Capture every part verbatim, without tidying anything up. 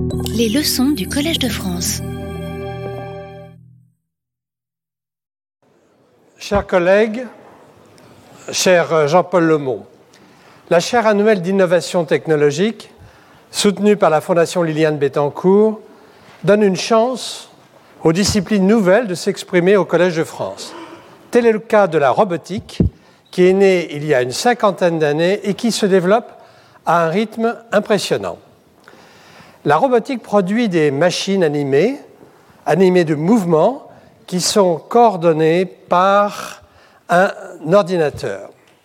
Les leçons du Collège de France. Chers collègues, cher Jean-Paul Lemont, la chaire annuelle d'innovation technologique, soutenue par la Fondation Liliane Bettencourt, donne une chance aux disciplines nouvelles de s'exprimer au Collège de France. Tel est le cas de la robotique, qui est née il y a une cinquantaine d'années et qui se développe à un rythme impressionnant. La robotique produit des machines animées, animées de mouvements, qui sont coordonnées par un ordinateur.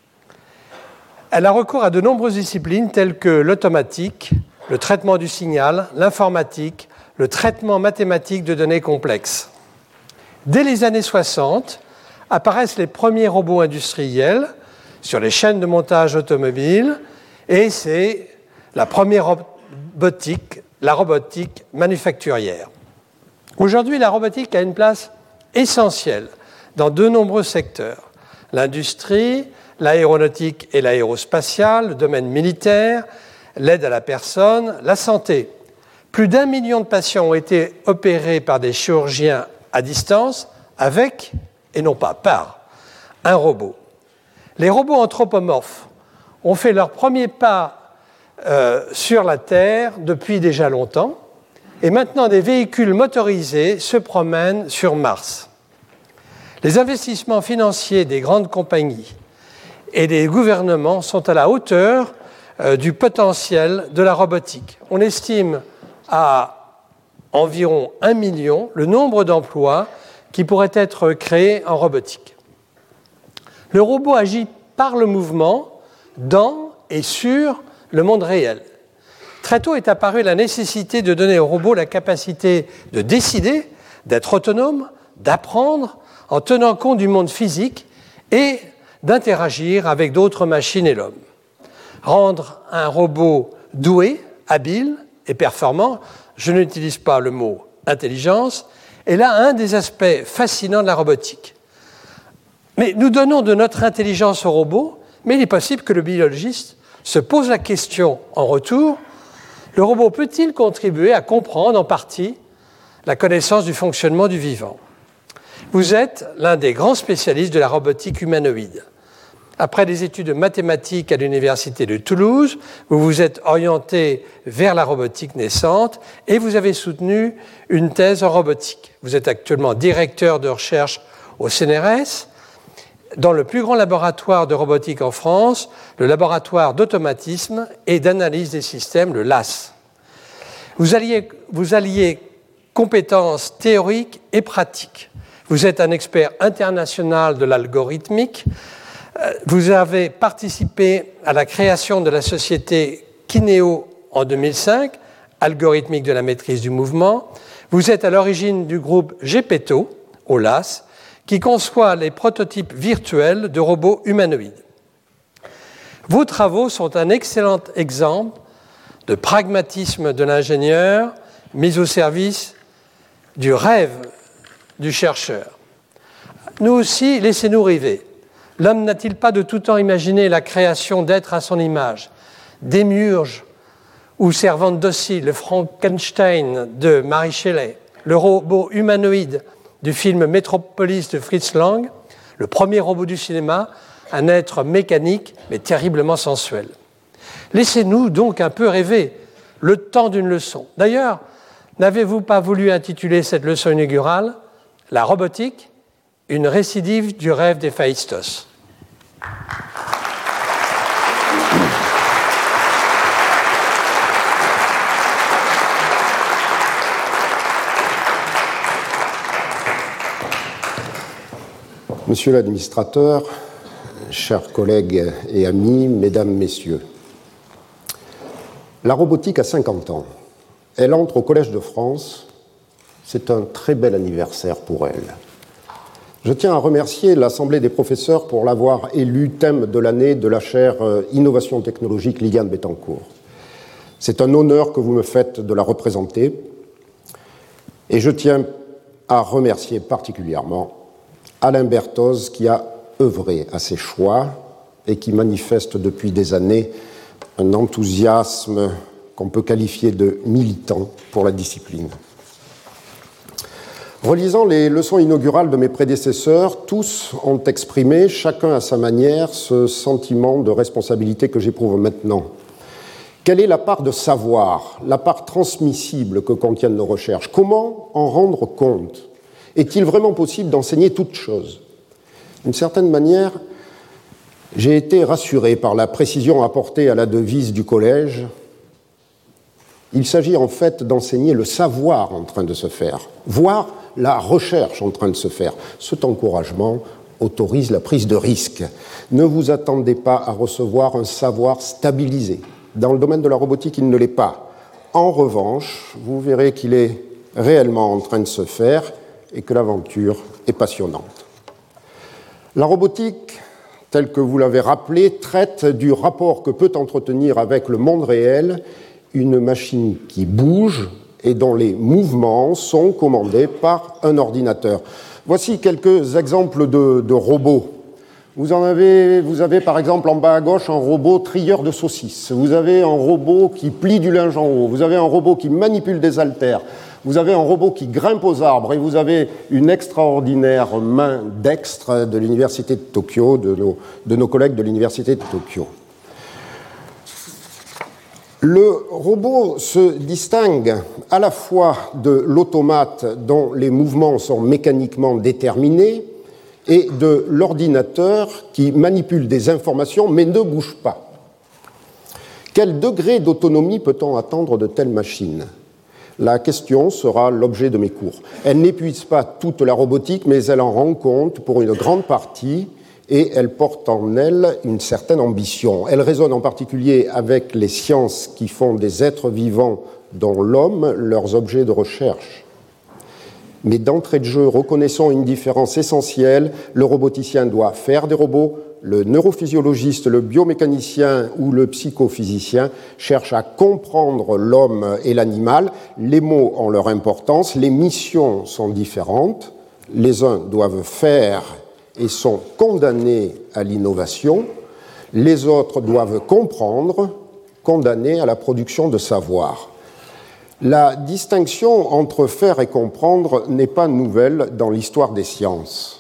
Elle a recours à de nombreuses disciplines telles que l'automatique, le traitement du signal, l'informatique, le traitement mathématique de données complexes. Dès les années soixante, apparaissent les premiers robots industriels sur les chaînes de montage automobiles et c'est la première robotique, la robotique manufacturière. Aujourd'hui, la robotique a une place essentielle dans de nombreux secteurs. L'industrie, l'aéronautique et l'aérospatiale, le domaine militaire, l'aide à la personne, la santé. Plus d'un million de patients ont été opérés par des chirurgiens à distance avec, et non pas par, un robot. Les robots anthropomorphes ont fait leur premier pas euh, sur la Terre depuis déjà longtemps, et maintenant des véhicules motorisés se promènent sur Mars. Les investissements financiers des grandes compagnies et des gouvernements sont à la hauteur euh, du potentiel de la robotique. On estime à environ un million le nombre d'emplois qui pourraient être créés en robotique. Le robot agit par le mouvement dans et sur le monde réel. Très tôt est apparue la nécessité de donner au robot la capacité de décider, d'être autonome, d'apprendre en tenant compte du monde physique et d'interagir avec d'autres machines et l'homme. Rendre un robot doué, habile et performant, je n'utilise pas le mot intelligence, est là un des aspects fascinants de la robotique. Mais nous donnons de notre intelligence au robot, mais il est possible que le biologiste se pose la question en retour, le robot peut-il contribuer à comprendre en partie la connaissance du fonctionnement du vivant ? Vous êtes l'un des grands spécialistes de la robotique humanoïde. Après des études de mathématiques à l'Université de Toulouse, vous vous êtes orienté vers la robotique naissante et vous avez soutenu une thèse en robotique. Vous êtes actuellement directeur de recherche au C N R S, dans le plus grand laboratoire de robotique en France, le laboratoire d'automatisme et d'analyse des systèmes, le L A S. Vous alliez, vous alliez compétences théoriques et pratiques. Vous êtes un expert international de l'algorithmique. Vous avez participé à la création de la société Kineo en deux mille cinq, algorithmique de la maîtrise du mouvement. Vous êtes à l'origine du groupe Gepetto, au L A S, qui conçoit les prototypes virtuels de robots humanoïdes. Vos travaux sont un excellent exemple de pragmatisme de l'ingénieur mis au service du rêve du chercheur. Nous aussi, laissez-nous rêver. L'homme n'a-t-il pas de tout temps imaginé la création d'êtres à son image, démiurges ou servantes dociles, le Frankenstein de Mary Shelley, le robot humanoïde du film Métropolis de Fritz Lang, le premier robot du cinéma, un être mécanique mais terriblement sensuel. Laissez-nous donc un peu rêver, le temps d'une leçon. D'ailleurs, n'avez-vous pas voulu intituler cette leçon inaugurale « La robotique, une récidive du rêve d'Héphaïstos ». Monsieur l'administrateur, chers collègues et amis, mesdames, messieurs, la robotique a cinquante ans. Elle entre au Collège de France. C'est un très bel anniversaire pour elle. Je tiens à remercier l'Assemblée des professeurs pour l'avoir élu thème de l'année de la chaire Innovation technologique Liliane Bettencourt. C'est un honneur que vous me faites de la représenter et je tiens à remercier particulièrement Alain Berthoz qui a œuvré à ces choix et qui manifeste depuis des années un enthousiasme qu'on peut qualifier de militants pour la discipline. Relisant les leçons inaugurales de mes prédécesseurs, tous ont exprimé, chacun à sa manière, ce sentiment de responsabilité que j'éprouve maintenant. Quelle est la part de savoir, la part transmissible que contiennent nos recherches? Comment en rendre compte? Est-il vraiment possible d'enseigner toute chose? D'une certaine manière, j'ai été rassuré par la précision apportée à la devise du collège. Il s'agit en fait d'enseigner le savoir en train de se faire, voire la recherche en train de se faire. Cet encouragement autorise la prise de risque. Ne vous attendez pas à recevoir un savoir stabilisé. Dans le domaine de la robotique, il ne l'est pas. En revanche, vous verrez qu'il est réellement en train de se faire et que l'aventure est passionnante. La robotique, telle que vous l'avez rappelé, traite du rapport que peut entretenir avec le monde réel une machine qui bouge et dont les mouvements sont commandés par un ordinateur. Voici quelques exemples de, de robots. Vous, en avez, vous avez par exemple en bas à gauche un robot trieur de saucisses. Vous avez un robot qui plie du linge en haut. Vous avez un robot qui manipule des haltères. Vous avez un robot qui grimpe aux arbres. Et vous avez une extraordinaire main dextre de l'université de Tokyo, de nos, de nos collègues de l'université de Tokyo. Le robot se distingue à la fois de l'automate dont les mouvements sont mécaniquement déterminés et de l'ordinateur qui manipule des informations mais ne bouge pas. Quel degré d'autonomie peut-on attendre de telles machines? La question sera l'objet de mes cours. Elle n'épuise pas toute la robotique, mais elle en rend compte pour une grande partie et elle porte en elle une certaine ambition. Elle résonne en particulier avec les sciences qui font des êtres vivants, dont l'homme, leurs objets de recherche. Mais d'entrée de jeu, reconnaissons une différence essentielle. Le roboticien doit faire des robots. Le neurophysiologiste, le biomécanicien ou le psychophysicien cherchent à comprendre l'homme et l'animal. Les mots ont leur importance, les missions sont différentes. Les uns doivent faire et sont condamnés à l'innovation. Les autres doivent comprendre, condamnés à la production de savoir. La distinction entre faire et comprendre n'est pas nouvelle dans l'histoire des sciences.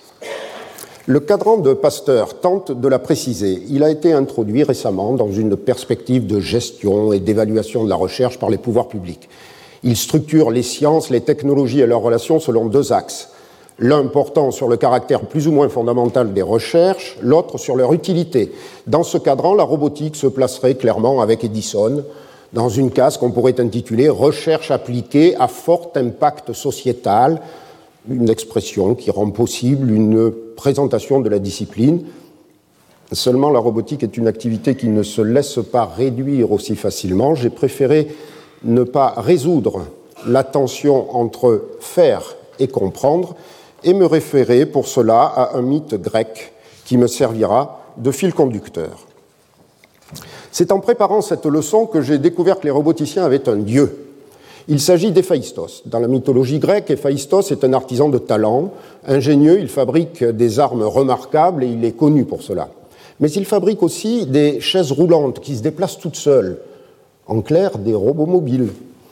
Le cadran de Pasteur tente de la préciser. Il a été introduit récemment dans une perspective de gestion et d'évaluation de la recherche par les pouvoirs publics. Il structure les sciences, les technologies et leurs relations selon deux axes. L'un portant sur le caractère plus ou moins fondamental des recherches, l'autre sur leur utilité. Dans ce cadran, la robotique se placerait clairement avec Edison dans une case qu'on pourrait intituler « Recherche appliquée à fort impact sociétal », une expression qui rend possible une présentation de la discipline. Seulement, la robotique est une activité qui ne se laisse pas réduire aussi facilement. J'ai préféré ne pas résoudre la tension entre faire et comprendre et me référer pour cela à un mythe grec qui me servira de fil conducteur. C'est en préparant cette leçon que j'ai découvert que les roboticiens avaient un dieu. Il s'agit d'Héphaïstos. Dans la mythologie grecque, Héphaïstos est un artisan de talent. Ingénieux, il fabrique des armes remarquables et il est connu pour cela. Mais il fabrique aussi des chaises roulantes qui se déplacent toutes seules. En clair, des robots mobiles.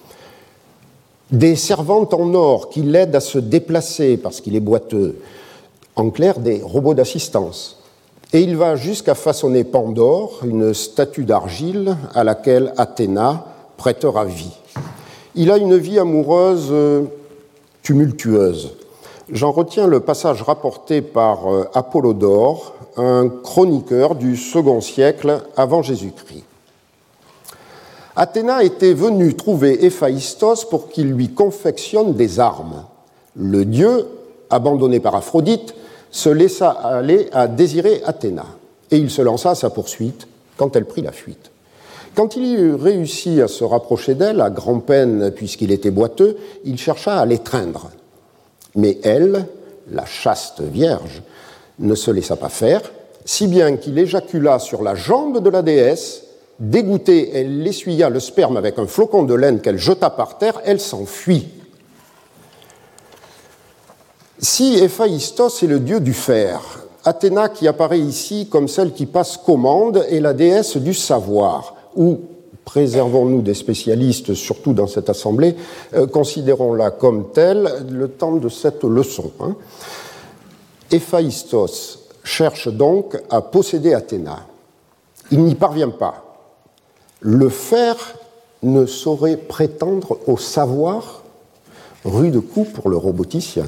Des servantes en or qui l'aident à se déplacer parce qu'il est boiteux. En clair, des robots d'assistance. Et il va jusqu'à façonner Pandore, une statue d'argile à laquelle Athéna prêtera vie. Il a une vie amoureuse tumultueuse. J'en retiens le passage rapporté par Apollodore, un chroniqueur du second siècle avant Jésus-Christ. Athéna était venue trouver Héphaïstos pour qu'il lui confectionne des armes. Le dieu, abandonné par Aphrodite, se laissa aller à désirer Athéna. Et il se lança à sa poursuite quand elle prit la fuite. Quand il eut réussi à se rapprocher d'elle, à grand-peine puisqu'il était boiteux, il chercha à l'étreindre. Mais elle, la chaste vierge, ne se laissa pas faire, si bien qu'il éjacula sur la jambe de la déesse. Dégoûtée, elle essuya le sperme avec un flocon de laine qu'elle jeta par terre, elle s'enfuit. Si Héphaïstos est le dieu du fer, Athéna, qui apparaît ici comme celle qui passe commande, est la déesse du savoir, ou préservons-nous des spécialistes, surtout dans cette assemblée, euh, considérons-la comme telle le temps de cette leçon. Hein. Héphaïstos cherche donc à posséder Athéna. Il n'y parvient pas. Le faire ne saurait prétendre au savoir, rude coup pour le roboticien.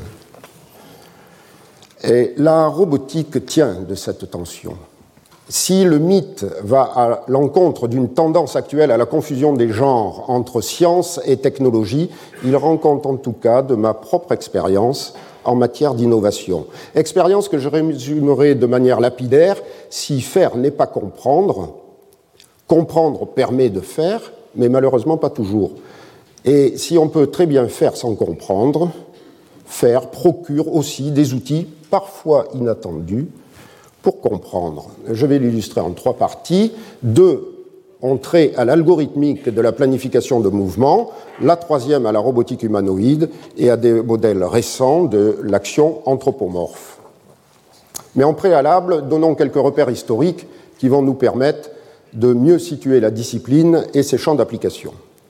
Et la robotique tient de cette tension. Si le mythe va à l'encontre d'une tendance actuelle à la confusion des genres entre science et technologie, il rend compte en tout cas de ma propre expérience en matière d'innovation. Expérience que je résumerai de manière lapidaire: si faire n'est pas comprendre, comprendre permet de faire, mais malheureusement pas toujours. Et si on peut très bien faire sans comprendre, faire procure aussi des outils parfois inattendus pour comprendre. Je vais l'illustrer en trois parties. Deux ont trait à l'algorithmique de la planification de mouvements, la troisième à la robotique humanoïde et à des modèles récents de l'action anthropomorphe. Mais en préalable, donnons quelques repères historiques qui vont nous permettre de mieux situer la discipline et ses champs d'application.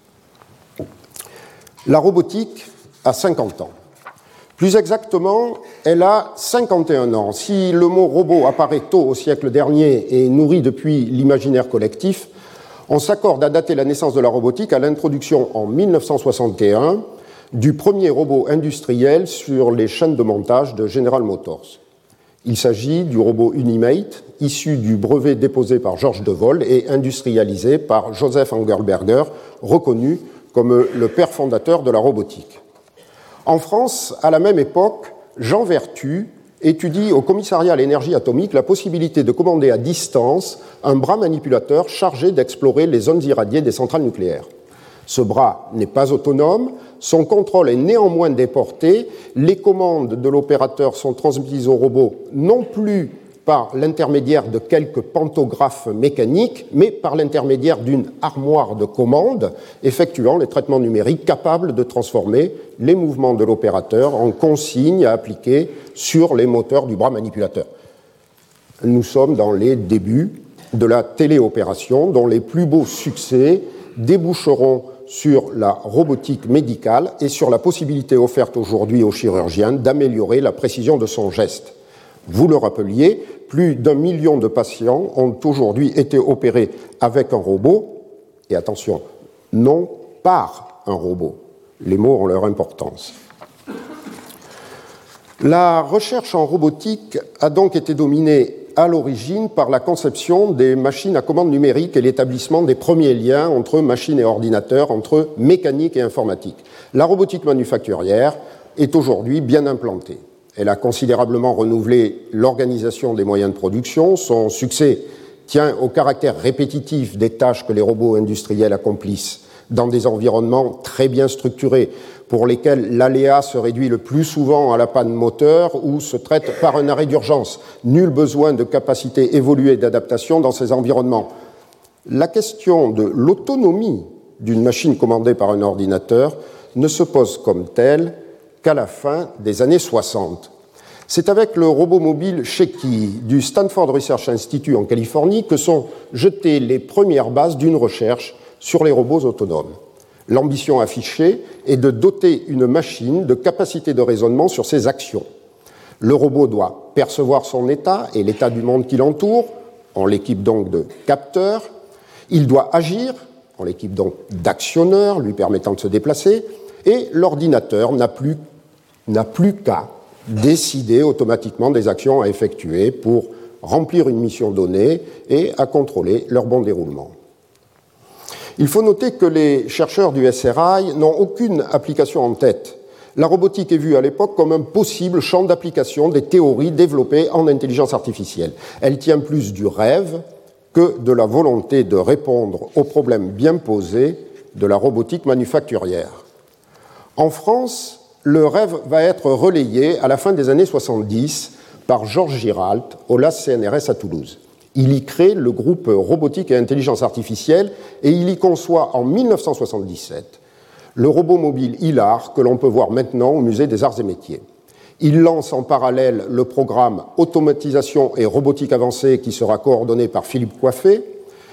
La robotique a cinquante ans. Plus exactement, elle a cinquante et un ans. Si le mot robot apparaît tôt au siècle dernier et nourrit depuis l'imaginaire collectif, on s'accorde à dater la naissance de la robotique à l'introduction en mille neuf cent soixante et un du premier robot industriel sur les chaînes de montage de General Motors. Il s'agit du robot Unimate, issu du brevet déposé par Georges Devol et industrialisé par Joseph Engelberger, reconnu comme le père fondateur de la robotique. En France, à la même époque, Jean Vertu étudie au commissariat à l'énergie atomique la possibilité de commander à distance un bras manipulateur chargé d'explorer les zones irradiées des centrales nucléaires. Ce bras n'est pas autonome, son contrôle est néanmoins déporté, les commandes de l'opérateur sont transmises au robot non plus par l'intermédiaire de quelques pantographes mécaniques, mais par l'intermédiaire d'une armoire de commandes effectuant les traitements numériques capables de transformer les mouvements de l'opérateur en consignes à appliquer sur les moteurs du bras manipulateur. Nous sommes dans les débuts de la téléopération, dont les plus beaux succès déboucheront sur la robotique médicale et sur la possibilité offerte aujourd'hui aux chirurgiens d'améliorer la précision de son geste. Vous le rappeliez, plus d'un million de patients ont aujourd'hui été opérés avec un robot, et attention, non par un robot. Les mots ont leur importance. La recherche en robotique a donc été dominée à l'origine par la conception des machines à commande numérique et l'établissement des premiers liens entre machines et ordinateurs, entre mécanique et informatique. La robotique manufacturière est aujourd'hui bien implantée. Elle a considérablement renouvelé l'organisation des moyens de production. Son succès tient au caractère répétitif des tâches que les robots industriels accomplissent dans des environnements très bien structurés, pour lesquels l'aléa se réduit le plus souvent à la panne moteur ou se traite par un arrêt d'urgence. Nul besoin de capacité évoluée d'adaptation dans ces environnements. La question de l'autonomie d'une machine commandée par un ordinateur ne se pose comme telle qu'à la fin des années soixante. C'est avec le robot mobile Sheki du Stanford Research Institute en Californie que sont jetées les premières bases d'une recherche sur les robots autonomes. L'ambition affichée est de doter une machine de capacités de raisonnement sur ses actions. Le robot doit percevoir son état et l'état du monde qui l'entoure, on l'équipe donc de capteurs. Il doit agir, on l'équipe donc d'actionneurs lui permettant de se déplacer, et l'ordinateur n'a plus, n'a plus qu'à décider automatiquement des actions à effectuer pour remplir une mission donnée et à contrôler leur bon déroulement. Il faut noter que les chercheurs du S R I n'ont aucune application en tête. La robotique est vue à l'époque comme un possible champ d'application des théories développées en intelligence artificielle. Elle tient plus du rêve que de la volonté de répondre aux problèmes bien posés de la robotique manufacturière. En France, le rêve va être relayé à la fin des années soixante-dix par Georges Giralt au L A S C N R S à Toulouse. Il y crée le groupe Robotique et Intelligence Artificielle et il y conçoit en mille neuf cent soixante-dix-sept le robot mobile Hilar que l'on peut voir maintenant au Musée des Arts et Métiers. Il lance en parallèle le programme Automatisation et Robotique Avancée qui sera coordonné par Philippe Coiffé.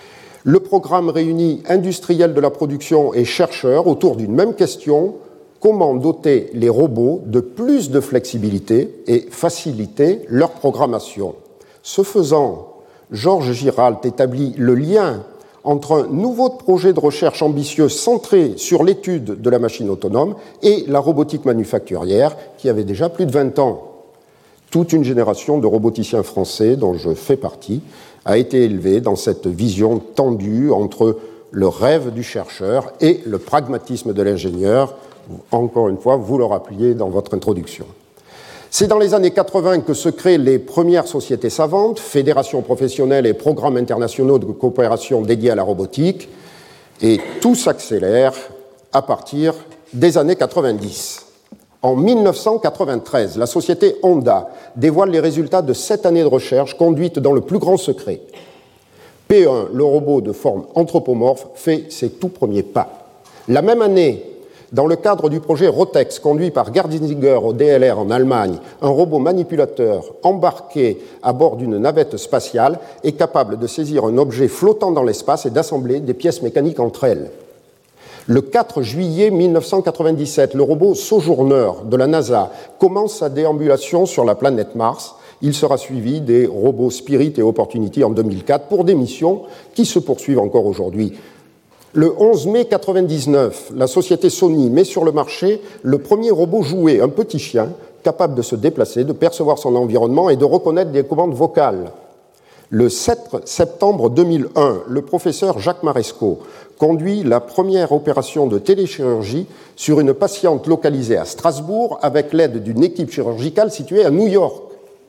Le programme réunit industriels de la production et chercheurs autour d'une même question: comment doter les robots de plus de flexibilité et faciliter leur programmation. Ce faisant, Georges Giralt établit le lien entre un nouveau projet de recherche ambitieux centré sur l'étude de la machine autonome et la robotique manufacturière qui avait déjà plus de vingt ans. Toute une génération de roboticiens français, dont je fais partie, a été élevée dans cette vision tendue entre le rêve du chercheur et le pragmatisme de l'ingénieur. Encore une fois, vous le rappeliez dans votre introduction. C'est dans les années quatre-vingts que se créent les premières sociétés savantes, fédérations professionnelles et programmes internationaux de coopération dédiés à la robotique, et tout s'accélère à partir des années quatre-vingt-dix. En mille neuf cent quatre-vingt-treize, la société Honda dévoile les résultats de sept années de recherche conduites dans le plus grand secret. P un, le robot de forme anthropomorphe, fait ses tout premiers pas. La même année, dans le cadre du projet Rotex, conduit par Gerdinger au D L R en Allemagne, un robot manipulateur embarqué à bord d'une navette spatiale est capable de saisir un objet flottant dans l'espace et d'assembler des pièces mécaniques entre elles. Le quatre juillet mille neuf cent quatre-vingt-dix-sept, le robot Sojourner de la NASA commence sa déambulation sur la planète Mars. Il sera suivi des robots Spirit et Opportunity en deux mille quatre pour des missions qui se poursuivent encore aujourd'hui. Le onze mai mille neuf cent quatre-vingt-dix-neuf, la société Sony met sur le marché le premier robot jouet, un petit chien, capable de se déplacer, de percevoir son environnement et de reconnaître des commandes vocales. Le sept septembre deux mille un, le professeur Jacques Maresco conduit la première opération de téléchirurgie sur une patiente localisée à Strasbourg avec l'aide d'une équipe chirurgicale située à New York.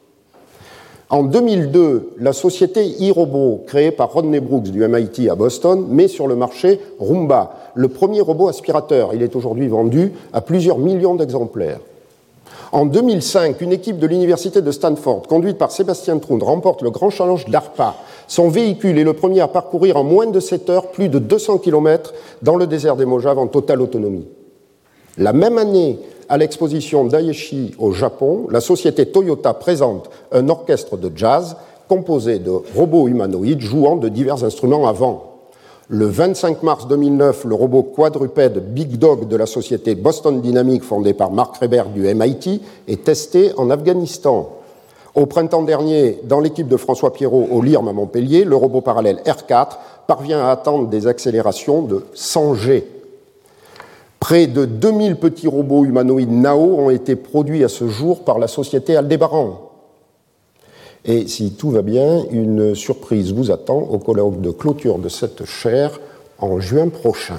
En deux mille deux, la société iRobot, créée par Rodney Brooks du M I T à Boston, met sur le marché Roomba, le premier robot aspirateur. Il est aujourd'hui vendu à plusieurs millions d'exemplaires. En deux mille cinq, une équipe de l'université de Stanford, conduite par Sébastien Trund, remporte le grand challenge DARPA. Son véhicule est le premier à parcourir en moins de sept heures plus de deux cents kilomètres dans le désert des Mojave en totale autonomie. La même année, à l'exposition d'Aichi au Japon, la société Toyota présente un orchestre de jazz composé de robots humanoïdes jouant de divers instruments à vent. Le vingt-cinq mars deux mille neuf, le robot quadrupède Big Dog de la société Boston Dynamics, fondée par Mark Reber du M I T, est testé en Afghanistan. Au printemps dernier, dans l'équipe de François Pierrot au L I R M à Montpellier, le robot parallèle R quatre parvient à atteindre des accélérations de cent G. Près de deux mille petits robots humanoïdes Nao ont été produits à ce jour par la société Aldébaran. Et si tout va bien, une surprise vous attend au colloque de clôture de cette chaire en juin prochain.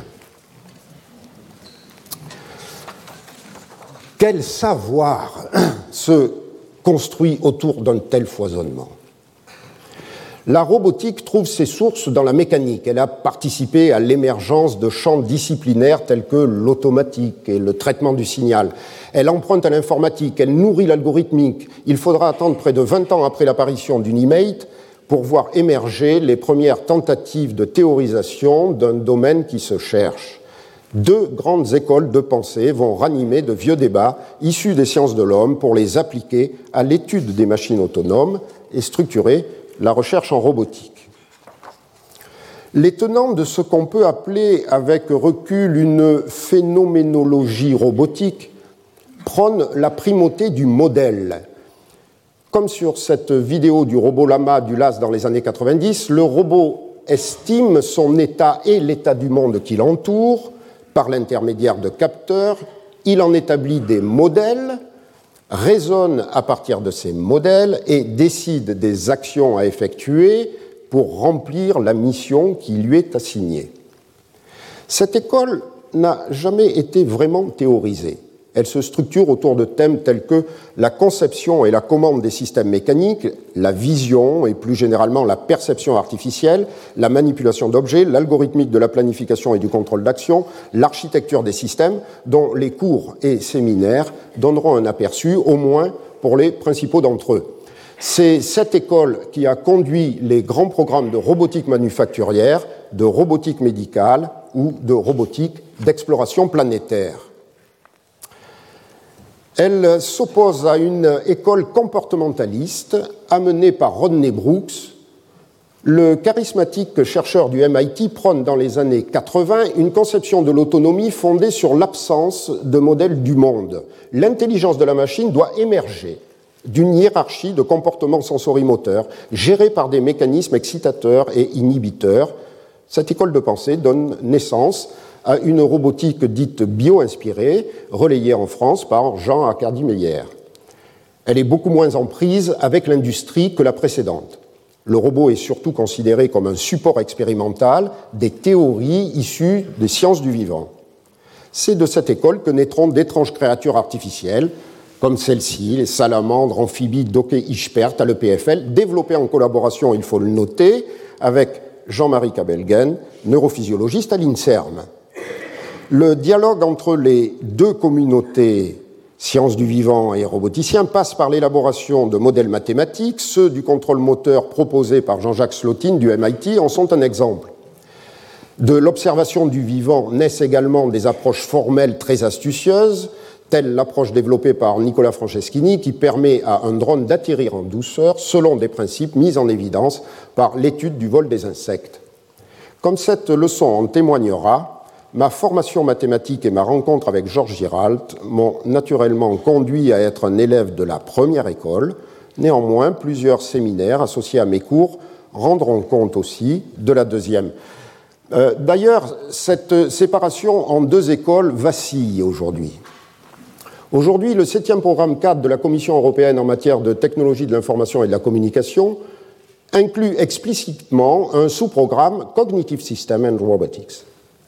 Quel savoir se construit autour d'un tel foisonnement ? La robotique trouve ses sources dans la mécanique. Elle a participé à l'émergence de champs disciplinaires tels que l'automatique et le traitement du signal. Elle emprunte à l'informatique, elle nourrit l'algorithmique. Il faudra attendre près de vingt ans après l'apparition d'Unimate pour voir émerger les premières tentatives de théorisation d'un domaine qui se cherche. Deux grandes écoles de pensée vont ranimer de vieux débats issus des sciences de l'homme pour les appliquer à l'étude des machines autonomes et structurer la recherche en robotique. Les tenants de ce qu'on peut appeler avec recul une phénoménologie robotique prônent la primauté du modèle. Comme sur cette vidéo du robot Lama du L A S dans les années quatre-vingt-dix, le robot estime son état et l'état du monde qui l'entoure par l'intermédiaire de capteurs, il en établit des modèles, raisonne à partir de ces modèles et décide des actions à effectuer pour remplir la mission qui lui est assignée. Cette école n'a jamais été vraiment théorisée. Elle se structure autour de thèmes tels que la conception et la commande des systèmes mécaniques, la vision et plus généralement la perception artificielle, la manipulation d'objets, l'algorithmique de la planification et du contrôle d'action, l'architecture des systèmes, dont les cours et séminaires donneront un aperçu, au moins pour les principaux d'entre eux. C'est cette école qui a conduit les grands programmes de robotique manufacturière, de robotique médicale ou de robotique d'exploration planétaire. Elle s'oppose à une école comportementaliste amenée par Rodney Brooks, Le charismatique chercheur du M I T prône dans les années quatre-vingts une conception de l'autonomie fondée sur l'absence de modèle du monde. L'intelligence de la machine doit émerger d'une hiérarchie de comportements sensorimoteurs gérés par des mécanismes excitateurs et inhibiteurs. Cette école de pensée donne naissance à une robotique dite bio-inspirée, relayée en France par Jean-Arcadie Meyer. Elle est beaucoup moins en prise avec l'industrie que la précédente. Le robot est surtout considéré comme un support expérimental des théories issues des sciences du vivant. C'est de cette école que naîtront d'étranges créatures artificielles, comme celle-ci, les salamandres amphibies Docke-Ichpert à l'E P F L, développées en collaboration, il faut le noter, avec Jean-Marie Kabelgen, neurophysiologiste à l'INSERM. Le dialogue entre les deux communautés sciences du vivant et roboticiens passe par l'élaboration de modèles mathématiques. Ceux du contrôle moteur proposés par Jean-Jacques Slotine du M I T en sont un exemple. De l'observation du vivant naissent également des approches formelles très astucieuses, telle l'approche développée par Nicolas Franceschini qui permet à un drone d'atterrir en douceur selon des principes mis en évidence par l'étude du vol des insectes. Comme cette leçon en témoignera, ma formation mathématique et ma rencontre avec Georges Giralt m'ont naturellement conduit à être un élève de la première école. Néanmoins, plusieurs séminaires associés à mes cours rendront compte aussi de la deuxième. Euh, d'ailleurs, cette séparation en deux écoles vacille aujourd'hui. Aujourd'hui, le septième programme cadre de la Commission européenne en matière de technologie de l'information et de la communication inclut explicitement un sous-programme Cognitive System and Robotics.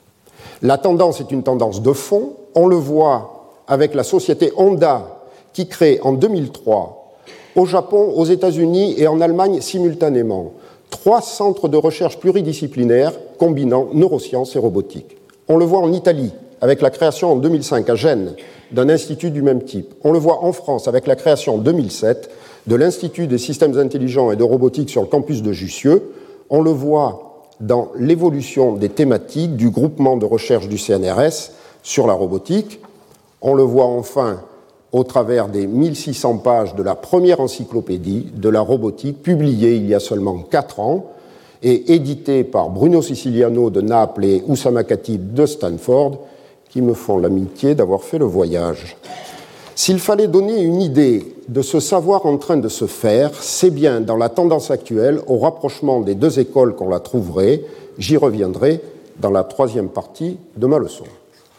La tendance est une tendance de fond. On le voit avec la société Honda qui crée en deux mille trois au Japon, aux États-Unis et en Allemagne simultanément trois centres de recherche pluridisciplinaires combinant neurosciences et robotique. On le voit en Italie avec la création en deux mille cinq à Gênes d'un institut du même type. On le voit en France avec la création en deux mille sept de l'Institut des systèmes intelligents et de robotique sur le campus de Jussieu. On le voit dans l'évolution des thématiques du groupement de recherche du C N R S sur la robotique. On le voit enfin au travers des mille six cents pages de la première encyclopédie de la robotique publiée il y a seulement quatre ans et éditée par Bruno Siciliano de Naples et Oussama Khatib de Stanford, qui me font l'amitié d'avoir fait le voyage. S'il fallait donner une idée de ce savoir en train de se faire, c'est bien dans la tendance actuelle au rapprochement des deux écoles qu'on la trouverait. J'y reviendrai dans la troisième partie de ma leçon.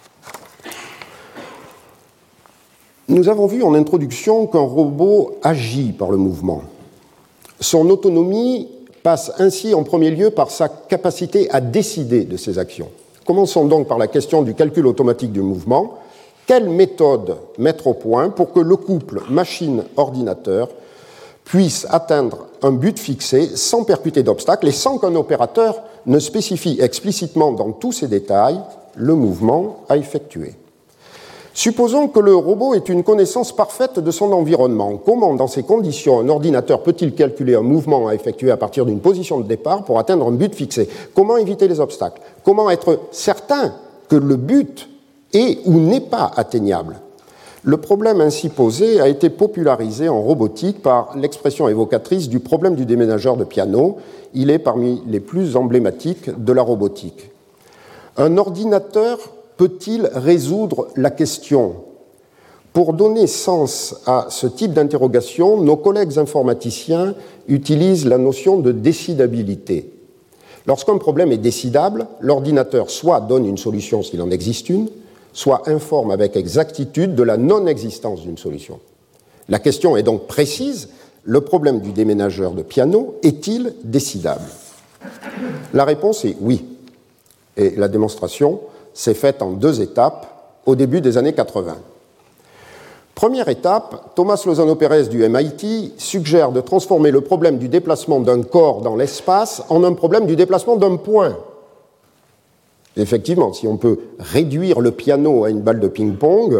Nous avons vu en introduction qu'un robot agit par le mouvement. Son autonomie passe ainsi en premier lieu par sa capacité à décider de ses actions. Commençons donc par la question du calcul automatique du mouvement. Quelle méthode mettre au point pour que le couple machine-ordinateur puisse atteindre un but fixé sans percuter d'obstacles et sans qu'un opérateur ne spécifie explicitement dans tous ses détails le mouvement à effectuer? Supposons que le robot ait une connaissance parfaite de son environnement. Comment, dans ces conditions, un ordinateur peut-il calculer un mouvement à effectuer à partir d'une position de départ pour atteindre un but fixé? Comment éviter les obstacles? Comment être certain que le but est ou n'est pas atteignable? Le problème ainsi posé a été popularisé en robotique par l'expression évocatrice du problème du déménageur de piano. Il est parmi les plus emblématiques de la robotique. Un ordinateur peut-il résoudre la question? Pour donner sens à ce type d'interrogation, nos collègues informaticiens utilisent la notion de décidabilité. Lorsqu'un problème est décidable, l'ordinateur soit donne une solution s'il en existe une, soit informe avec exactitude de la non-existence d'une solution. La question est donc précise, le problème du déménageur de piano est-il décidable? La réponse est oui, et la démonstration s'est faite en deux étapes au début des années quatre-vingts. Première étape, Thomas Lozano-Pérez du M I T suggère de transformer le problème du déplacement d'un corps dans l'espace en un problème du déplacement d'un point. Effectivement, si on peut réduire le piano à une balle de ping-pong,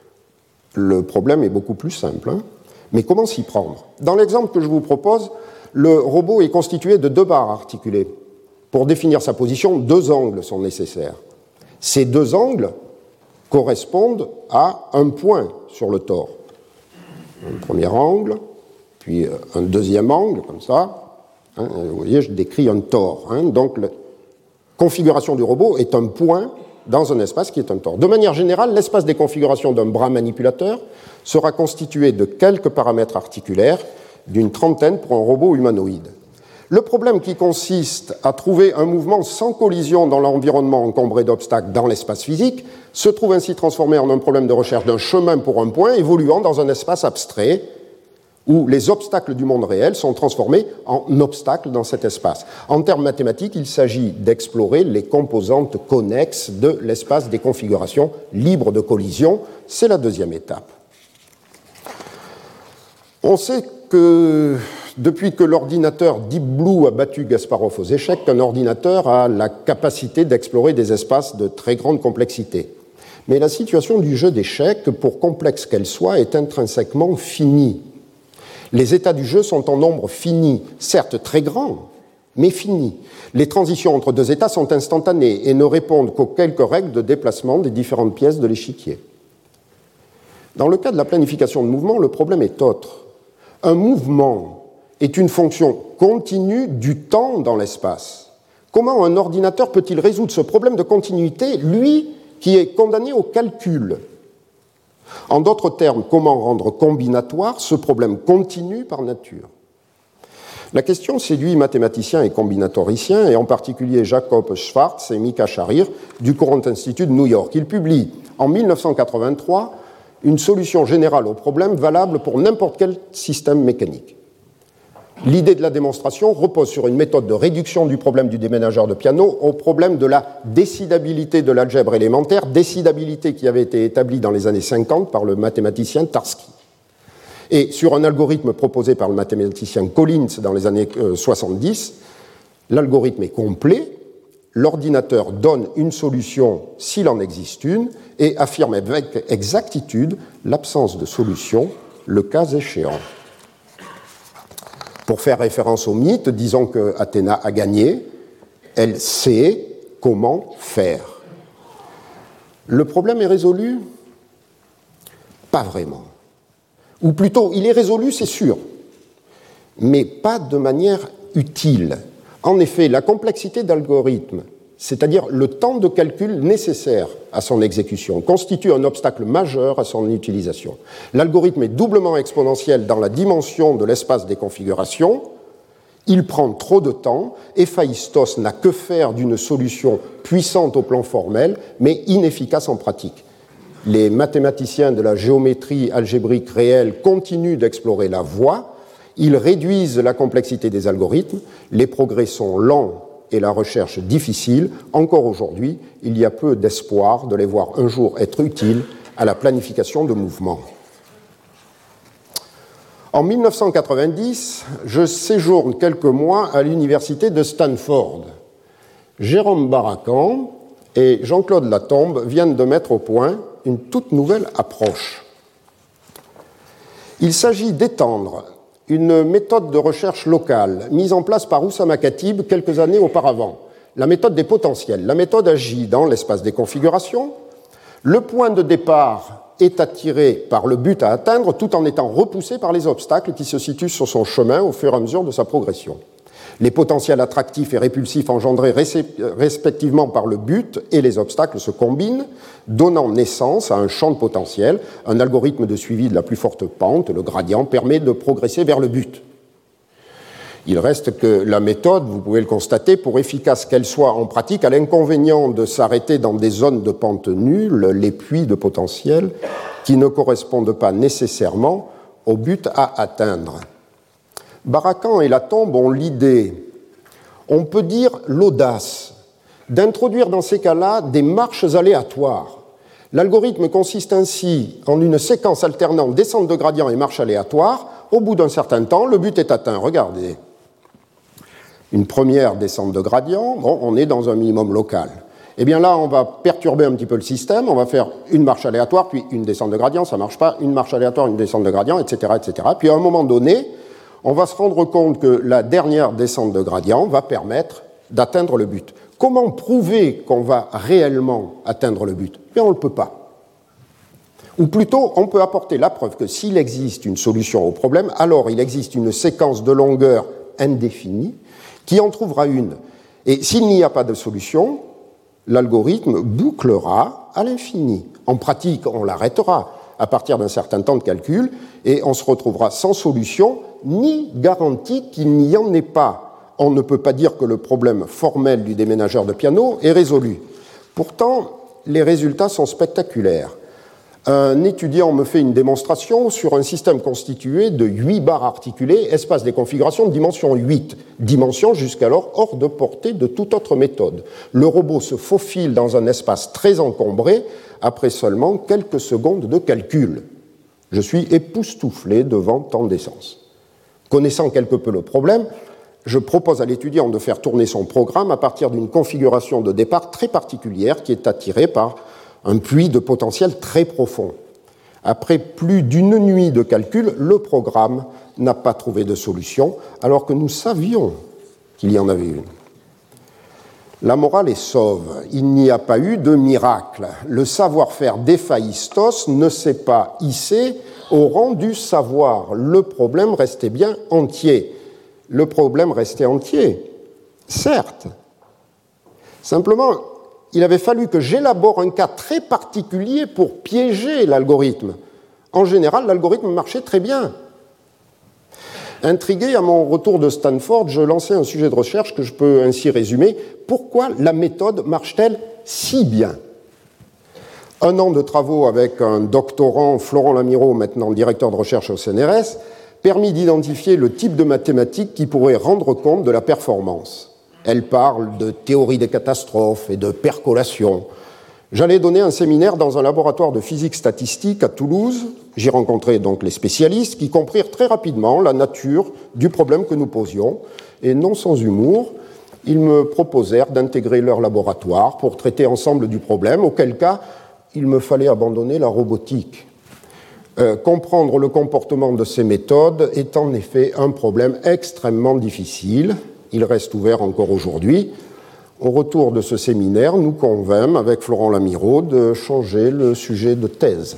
le problème est beaucoup plus simple. Hein ? Mais comment s'y prendre? Dans l'exemple que je vous propose, le robot est constitué de deux barres articulées. Pour définir sa position, deux angles sont nécessaires. Ces deux angles correspondent à un point sur le tore. Un premier angle, puis un deuxième angle, comme ça, Hein, vous voyez, je décris un tore. Hein, donc, la configuration du robot est un point dans un espace qui est un tore. De manière générale, l'espace des configurations d'un bras manipulateur sera constitué de quelques paramètres articulaires, d'une trentaine pour un robot humanoïde. Le problème qui consiste à trouver un mouvement sans collision dans l'environnement encombré d'obstacles dans l'espace physique se trouve ainsi transformé en un problème de recherche d'un chemin pour un point évoluant dans un espace abstrait où les obstacles du monde réel sont transformés en obstacles dans cet espace. En termes mathématiques, il s'agit d'explorer les composantes connexes de l'espace des configurations libres de collision. C'est la deuxième étape. On sait que depuis que l'ordinateur Deep Blue a battu Kasparov aux échecs, qu'un ordinateur a la capacité d'explorer des espaces de très grande complexité. Mais la situation du jeu d'échecs, pour complexe qu'elle soit, est intrinsèquement finie. Les états du jeu sont en nombre fini, certes très grand, mais fini. Les transitions entre deux états sont instantanées et ne répondent qu'aux quelques règles de déplacement des différentes pièces de l'échiquier. Dans le cas de la planification de mouvement, le problème est autre. Un mouvement est une fonction continue du temps dans l'espace. Comment un ordinateur peut-il résoudre ce problème de continuité, lui qui est condamné au calcul ? En d'autres termes, comment rendre combinatoire ce problème continu par nature ? La question séduit mathématiciens et combinatoriciens, et en particulier Jacob Schwartz et Micah Sharir du Courant Institute de New York. Ils publient en mille neuf cent quatre-vingt-trois une solution générale au problème valable pour n'importe quel système mécanique. L'idée de la démonstration repose sur une méthode de réduction du problème du déménageur de piano au problème de la décidabilité de l'algèbre élémentaire, décidabilité qui avait été établie dans les années cinquante par le mathématicien Tarski. Et sur un algorithme proposé par le mathématicien Collins dans les années soixante-dix, l'algorithme est complet, l'ordinateur donne une solution s'il en existe une et affirme avec exactitude l'absence de solution, le cas échéant. Pour faire référence au mythe, disons que Athéna a gagné, elle sait comment faire. Le problème est résolu ? Pas vraiment. Ou plutôt, il est résolu, c'est sûr, mais pas de manière utile. En effet, la complexité d'algorithme, c'est-à-dire le temps de calcul nécessaire à son exécution, constitue un obstacle majeur à son utilisation. L'algorithme est doublement exponentiel dans la dimension de l'espace des configurations, il prend trop de temps, Héphaïstos n'a que faire d'une solution puissante au plan formel, mais inefficace en pratique. Les mathématiciens de la géométrie algébrique réelle continuent d'explorer la voie, ils réduisent la complexité des algorithmes, les progrès sont lents et la recherche difficile. Encore aujourd'hui, il y a peu d'espoir de les voir un jour être utiles à la planification de mouvements. En mille neuf cent quatre-vingt-dix, je séjourne quelques mois à l'université de Stanford. Jérôme Barakan et Jean-Claude Latombe viennent de mettre au point une toute nouvelle approche. Il s'agit d'étendre une méthode de recherche locale mise en place par Oussama Khatib quelques années auparavant, la méthode des potentiels. La méthode agit dans l'espace des configurations. Le point de départ est attiré par le but à atteindre tout en étant repoussé par les obstacles qui se situent sur son chemin au fur et à mesure de sa progression. Les potentiels attractifs et répulsifs engendrés respectivement par le but et les obstacles se combinent, donnant naissance à un champ de potentiel. Un algorithme de suivi de la plus forte pente, le gradient, permet de progresser vers le but. Il reste que la méthode, vous pouvez le constater, pour efficace qu'elle soit en pratique, a l'inconvénient de s'arrêter dans des zones de pente nulle, les puits de potentiel, qui ne correspondent pas nécessairement au but à atteindre. Barakan et Latombe ont l'idée, on peut dire l'audace, d'introduire dans ces cas-là des marches aléatoires. L'algorithme consiste ainsi en une séquence alternant descente de gradient et marche aléatoire. Au bout d'un certain temps, le but est atteint. Regardez, une première descente de gradient, bon, on est dans un minimum local. Eh bien là, on va perturber un petit peu le système, on va faire une marche aléatoire, puis une descente de gradient, ça ne marche pas, une marche aléatoire, une descente de gradient, et cetera, et cetera. Puis à un moment donné, on va se rendre compte que la dernière descente de gradient va permettre d'atteindre le but. Comment prouver qu'on va réellement atteindre le but ? Eh bien, on ne le peut pas. Ou plutôt, on peut apporter la preuve que s'il existe une solution au problème, alors il existe une séquence de longueur indéfinie, qui en trouvera une. Et s'il n'y a pas de solution, l'algorithme bouclera à l'infini. En pratique, on l'arrêtera à partir d'un certain temps de calcul et on se retrouvera sans solution ni garantie qu'il n'y en ait pas. On ne peut pas dire que le problème formel du déménageur de piano est résolu. Pourtant, les résultats sont spectaculaires. Un étudiant me fait une démonstration sur un système constitué de huit barres articulées, espace des configurations de dimension huit, dimension jusqu'alors hors de portée de toute autre méthode. Le robot se faufile dans un espace très encombré après seulement quelques secondes de calcul. Je suis époustouflé devant tant d'essence. Connaissant quelque peu le problème, je propose à l'étudiant de faire tourner son programme à partir d'une configuration de départ très particulière qui est attirée par un puits de potentiel très profond. Après plus d'une nuit de calcul, le programme n'a pas trouvé de solution, alors que nous savions qu'il y en avait une. La morale est sauve. Il n'y a pas eu de miracle. Le savoir-faire d'Héphaïstos ne s'est pas hissé au rang du savoir. Le problème restait bien entier. Le problème restait entier, certes. Simplement, il avait fallu que j'élabore un cas très particulier pour piéger l'algorithme. En général, l'algorithme marchait très bien. Intrigué à mon retour de Stanford, je lançais un sujet de recherche que je peux ainsi résumer. Pourquoi la méthode marche-t-elle si bien ? Un an de travaux avec un doctorant, Florent Lamiraud, maintenant directeur de recherche au C N R S, permis d'identifier le type de mathématiques qui pourrait rendre compte de la performance. Elle parle de théorie des catastrophes et de percolation. J'allais donner un séminaire dans un laboratoire de physique statistique à Toulouse. J'y rencontrai donc les spécialistes qui comprirent très rapidement la nature du problème que nous posions. Et non sans humour, ils me proposèrent d'intégrer leur laboratoire pour traiter ensemble du problème, auquel cas il me fallait abandonner la robotique. Euh, comprendre le comportement de ces méthodes est en effet un problème extrêmement difficile. Il reste ouvert encore aujourd'hui. Au retour de ce séminaire, nous convînmes avec Florent Lamiraud de changer le sujet de thèse.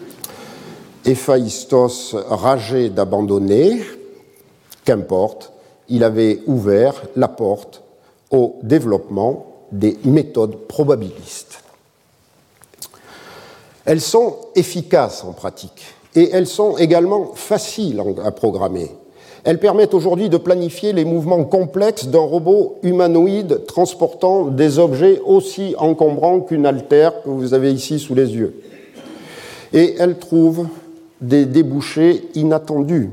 Héphaïstos rageait d'abandonner, qu'importe, il avait ouvert la porte au développement des méthodes probabilistes. Elles sont efficaces en pratique et elles sont également faciles à programmer. Elles permettent aujourd'hui de planifier les mouvements complexes d'un robot humanoïde transportant des objets aussi encombrants qu'une haltère que vous avez ici sous les yeux. Et elles trouvent des débouchés inattendus.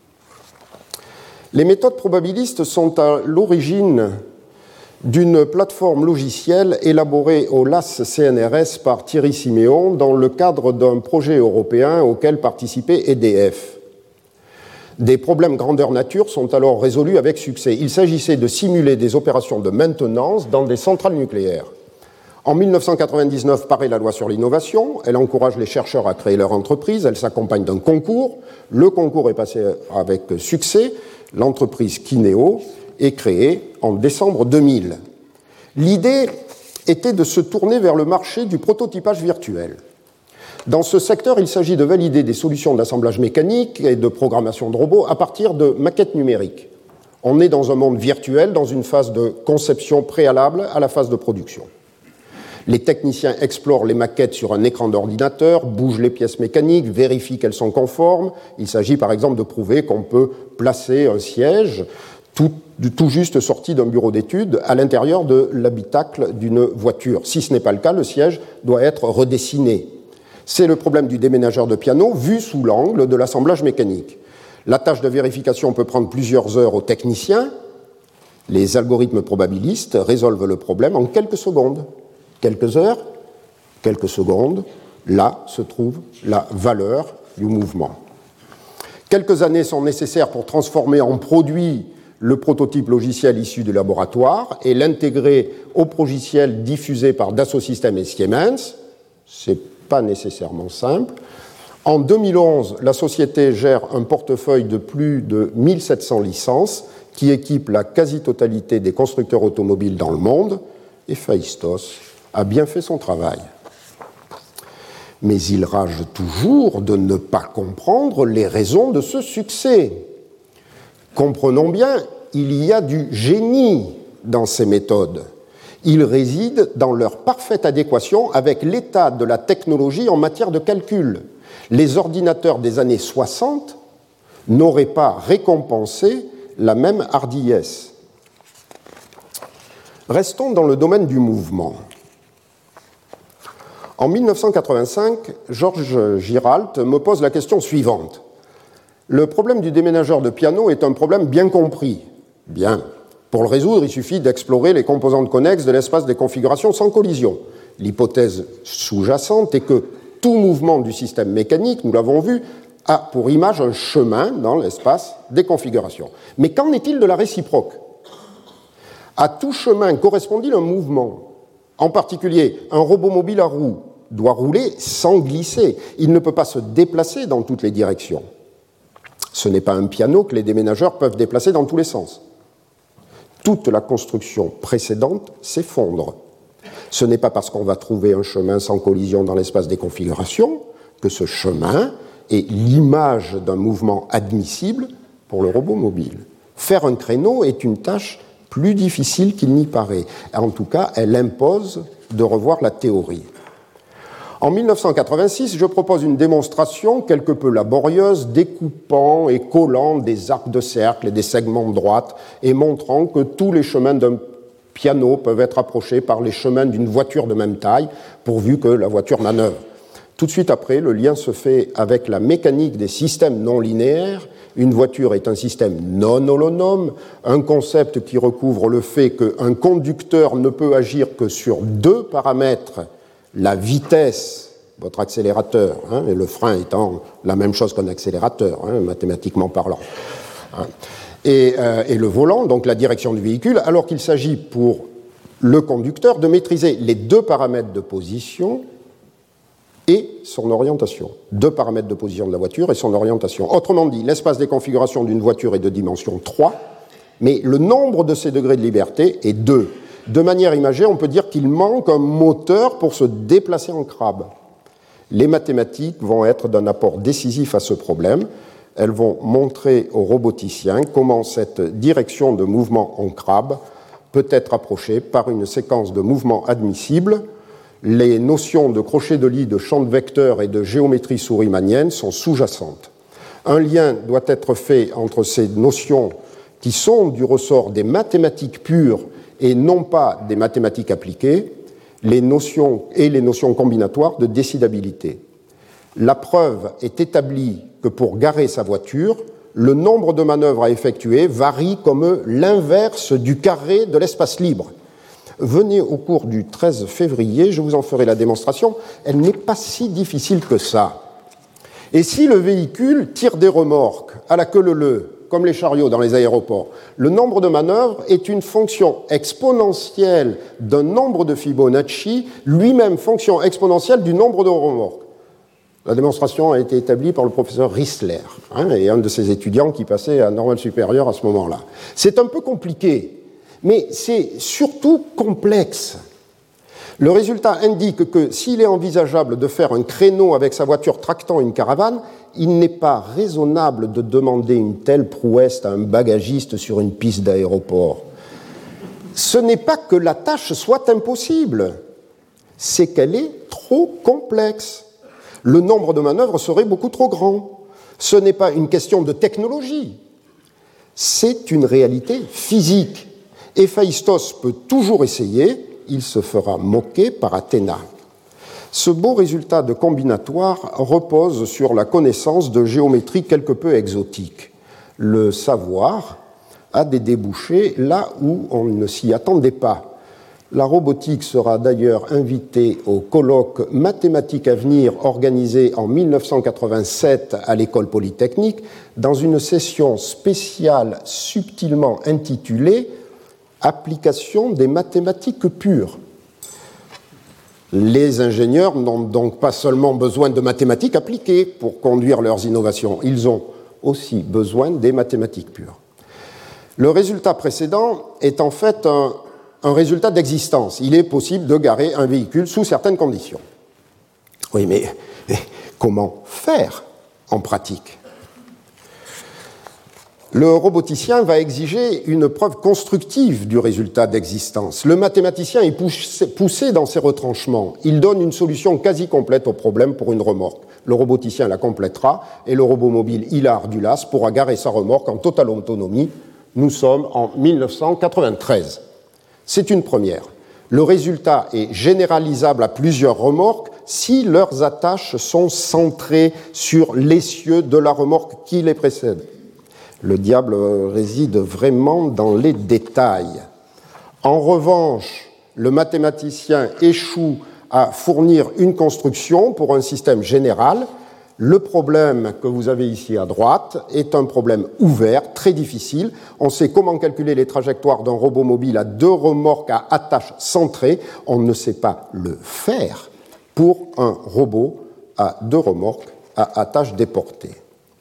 Les méthodes probabilistes sont à l'origine d'une plateforme logicielle élaborée au L A S C N R S par Thierry Siméon dans le cadre d'un projet européen auquel participait E D F. Des problèmes grandeur nature sont alors résolus avec succès. Il s'agissait de simuler des opérations de maintenance dans des centrales nucléaires. En mille neuf cent quatre-vingt-dix-neuf paraît la loi sur l'innovation. Elle encourage les chercheurs à créer leur entreprise. Elle s'accompagne d'un concours. Le concours est passé avec succès. L'entreprise Kineo est créée en décembre deux mille. L'idée était de se tourner vers le marché du prototypage virtuel. Dans ce secteur, il s'agit de valider des solutions d'assemblage mécanique et de programmation de robots à partir de maquettes numériques. On est dans un monde virtuel, dans une phase de conception préalable à la phase de production. Les techniciens explorent les maquettes sur un écran d'ordinateur, bougent les pièces mécaniques, vérifient qu'elles sont conformes. Il s'agit par exemple de prouver qu'on peut placer un siège tout, tout juste sorti d'un bureau d'études à l'intérieur de l'habitacle d'une voiture. Si ce n'est pas le cas, le siège doit être redessiné. C'est le problème du déménageur de piano vu sous l'angle de l'assemblage mécanique. La tâche de vérification peut prendre plusieurs heures aux techniciens. Les algorithmes probabilistes résolvent le problème en quelques secondes. Quelques heures, quelques secondes, là se trouve la valeur du mouvement. Quelques années sont nécessaires pour transformer en produit le prototype logiciel issu du laboratoire et l'intégrer au logiciel diffusé par Dassault Systèmes et Siemens. C'est pas nécessairement simple. En deux mille onze, la société gère un portefeuille de plus de mille sept cents licences qui équipe la quasi-totalité des constructeurs automobiles dans le monde. Héphaïstos a bien fait son travail. Mais il rage toujours de ne pas comprendre les raisons de ce succès. Comprenons bien, il y a du génie dans ces méthodes. Il réside dans leur parfaite adéquation avec l'état de la technologie en matière de calcul. Les ordinateurs des années soixante n'auraient pas récompensé la même hardiesse. Restons dans le domaine du mouvement. En mille neuf cent quatre-vingt-cinq, Georges Giralt me pose la question suivante. Le problème du déménageur de piano est un problème bien compris. Bien. Pour le résoudre, il suffit d'explorer les composantes connexes de l'espace des configurations sans collision. L'hypothèse sous-jacente est que tout mouvement du système mécanique, nous l'avons vu, a pour image un chemin dans l'espace des configurations. Mais qu'en est-il de la réciproque ? À tout chemin correspond-il un mouvement ? En particulier, un robot mobile à roues doit rouler sans glisser. Il ne peut pas se déplacer dans toutes les directions. Ce n'est pas un piano que les déménageurs peuvent déplacer dans tous les sens. Toute la construction précédente s'effondre. Ce n'est pas parce qu'on va trouver un chemin sans collision dans l'espace des configurations que ce chemin est l'image d'un mouvement admissible pour le robot mobile. Faire un créneau est une tâche plus difficile qu'il n'y paraît. En tout cas, elle impose de revoir la théorie. En mille neuf cent quatre-vingt-six, je propose une démonstration quelque peu laborieuse, découpant et collant des arcs de cercle et des segments de droite et montrant que tous les chemins d'un piano peuvent être approchés par les chemins d'une voiture de même taille, pourvu que la voiture manœuvre. Tout de suite après, le lien se fait avec la mécanique des systèmes non linéaires. Une voiture est un système non holonome, un concept qui recouvre le fait qu'un conducteur ne peut agir que sur deux paramètres, la vitesse, votre accélérateur, hein, et le frein étant la même chose qu'un accélérateur, hein, mathématiquement parlant, hein, et, euh, et le volant, donc la direction du véhicule, alors qu'il s'agit pour le conducteur de maîtriser les deux paramètres de position et son orientation. Deux paramètres de position de la voiture et son orientation. Autrement dit, l'espace des configurations d'une voiture est de dimension trois, mais le nombre de ses degrés de liberté est deux. De manière imagée, on peut dire qu'il manque un moteur pour se déplacer en crabe. Les mathématiques vont être d'un apport décisif à ce problème. Elles vont montrer aux roboticiens comment cette direction de mouvement en crabe peut être approchée par une séquence de mouvements admissibles. Les notions de crochet de lit, de champ de vecteurs et de géométrie sourimanienne sont sous-jacentes. Un lien doit être fait entre ces notions qui sont du ressort des mathématiques pures et non pas des mathématiques appliquées, les notions et les notions combinatoires de décidabilité. La preuve est établie que pour garer sa voiture, le nombre de manœuvres à effectuer varie comme l'inverse du carré de l'espace libre. Venez au cours du treize février, je vous en ferai la démonstration, elle n'est pas si difficile que ça. Et si le véhicule tire des remorques à la queue leu-leu, comme les chariots dans les aéroports, le nombre de manœuvres est une fonction exponentielle d'un nombre de Fibonacci, lui-même fonction exponentielle du nombre de remorques. La démonstration a été établie par le professeur Rissler, hein, et un de ses étudiants qui passait à Normale Supérieure à ce moment-là. C'est un peu compliqué, mais c'est surtout complexe. Le résultat indique que s'il est envisageable de faire un créneau avec sa voiture tractant une caravane, il n'est pas raisonnable de demander une telle prouesse à un bagagiste sur une piste d'aéroport. Ce n'est pas que la tâche soit impossible, c'est qu'elle est trop complexe. Le nombre de manœuvres serait beaucoup trop grand. Ce n'est pas une question de technologie, c'est une réalité physique. Héphaïstos peut toujours essayer, il se fera moquer par Athéna. Ce beau résultat de combinatoire repose sur la connaissance de géométrie quelque peu exotique. Le savoir a des débouchés là où on ne s'y attendait pas. La robotique sera d'ailleurs invitée au colloque Mathématiques à venir organisé en mille neuf cent quatre-vingt-sept à l'École polytechnique dans une session spéciale subtilement intitulée « Application des mathématiques pures ». Les ingénieurs n'ont donc pas seulement besoin de mathématiques appliquées pour conduire leurs innovations, ils ont aussi besoin des mathématiques pures. Le résultat précédent est en fait un, un résultat d'existence. Il est possible de garer un véhicule sous certaines conditions. Oui, mais, mais comment faire en pratique ? Le roboticien va exiger une preuve constructive du résultat d'existence. Le mathématicien est poussé dans ses retranchements. Il donne une solution quasi complète au problème pour une remorque. Le roboticien la complétera et le robot mobile Hilar Dulas pourra garer sa remorque en totale autonomie. Nous sommes en mille neuf cent quatre-vingt-treize. C'est une première. Le résultat est généralisable à plusieurs remorques si leurs attaches sont centrées sur l'essieu de la remorque qui les précède. Le diable réside vraiment dans les détails. En revanche, le mathématicien échoue à fournir une construction pour un système général. Le problème que vous avez ici à droite est un problème ouvert, très difficile. On sait comment calculer les trajectoires d'un robot mobile à deux remorques à attaches centrées. On ne sait pas le faire pour un robot à deux remorques à attaches déportées.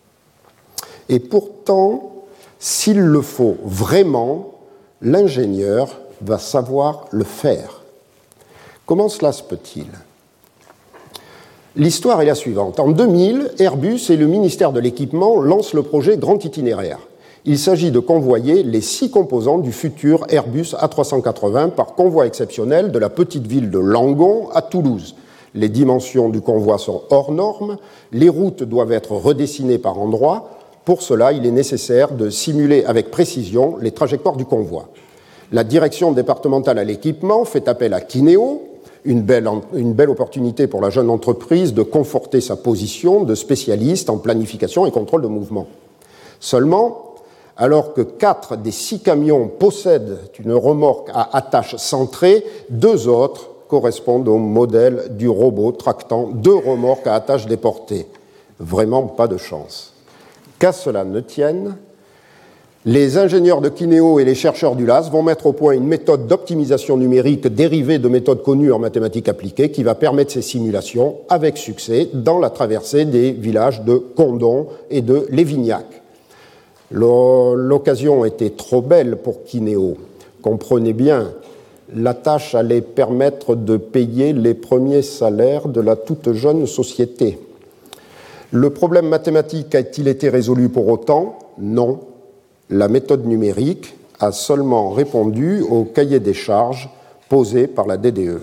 Et pourtant, s'il le faut vraiment, l'ingénieur va savoir le faire. Comment cela se peut-il ? L'histoire est la suivante. En deux mille, Airbus et le ministère de l'Équipement lancent le projet Grand Itinéraire. Il s'agit de convoyer les six composants du futur Airbus A trois cent quatre-vingts par convoi exceptionnel de la petite ville de Langon à Toulouse. Les dimensions du convoi sont hors normes, les routes doivent être redessinées par endroits. Pour cela, il est nécessaire de simuler avec précision les trajectoires du convoi. La direction départementale à l'équipement fait appel à Kineo, une belle, une belle opportunité pour la jeune entreprise de conforter sa position de spécialiste en planification et contrôle de mouvement. Seulement, alors que quatre des six camions possèdent une remorque à attache centrée, deux autres correspondent au modèle du robot tractant deux remorques à attache déportées. Vraiment pas de chance. Qu'à cela ne tienne, les ingénieurs de Kineo et les chercheurs du L A S vont mettre au point une méthode d'optimisation numérique dérivée de méthodes connues en mathématiques appliquées qui va permettre ces simulations avec succès dans la traversée des villages de Condon et de Lévignac. L'occasion était trop belle pour Kineo. Comprenez bien, la tâche allait permettre de payer les premiers salaires de la toute jeune société. Le problème mathématique a-t-il été résolu pour autant ? Non. La méthode numérique a seulement répondu au cahier des charges posé par la D D E.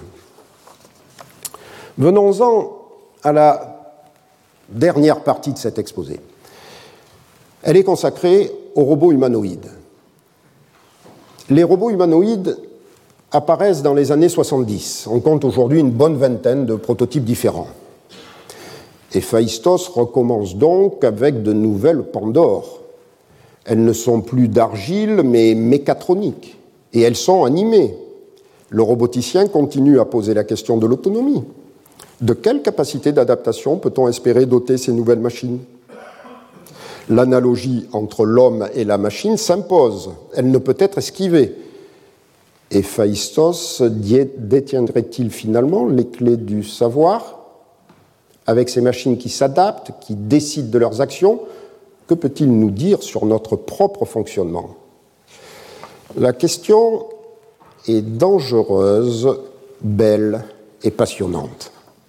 Venons-en à la dernière partie de cet exposé. Elle est consacrée aux robots humanoïdes. Les robots humanoïdes apparaissent dans les années soixante-dix. On compte aujourd'hui une bonne vingtaine de prototypes différents. Héphaïstos recommence donc avec de nouvelles Pandores. Elles ne sont plus d'argile, mais mécatroniques, et elles sont animées. Le roboticien continue à poser la question de l'autonomie. De quelle capacité d'adaptation peut-on espérer doter ces nouvelles machines ? L'analogie entre l'homme et la machine s'impose. Elle ne peut être esquivée. Héphaïstos détiendrait-il finalement les clés du savoir ? Avec ces machines qui s'adaptent, qui décident de leurs actions, que peut-il nous dire sur notre propre fonctionnement ? La question est dangereuse, belle et passionnante.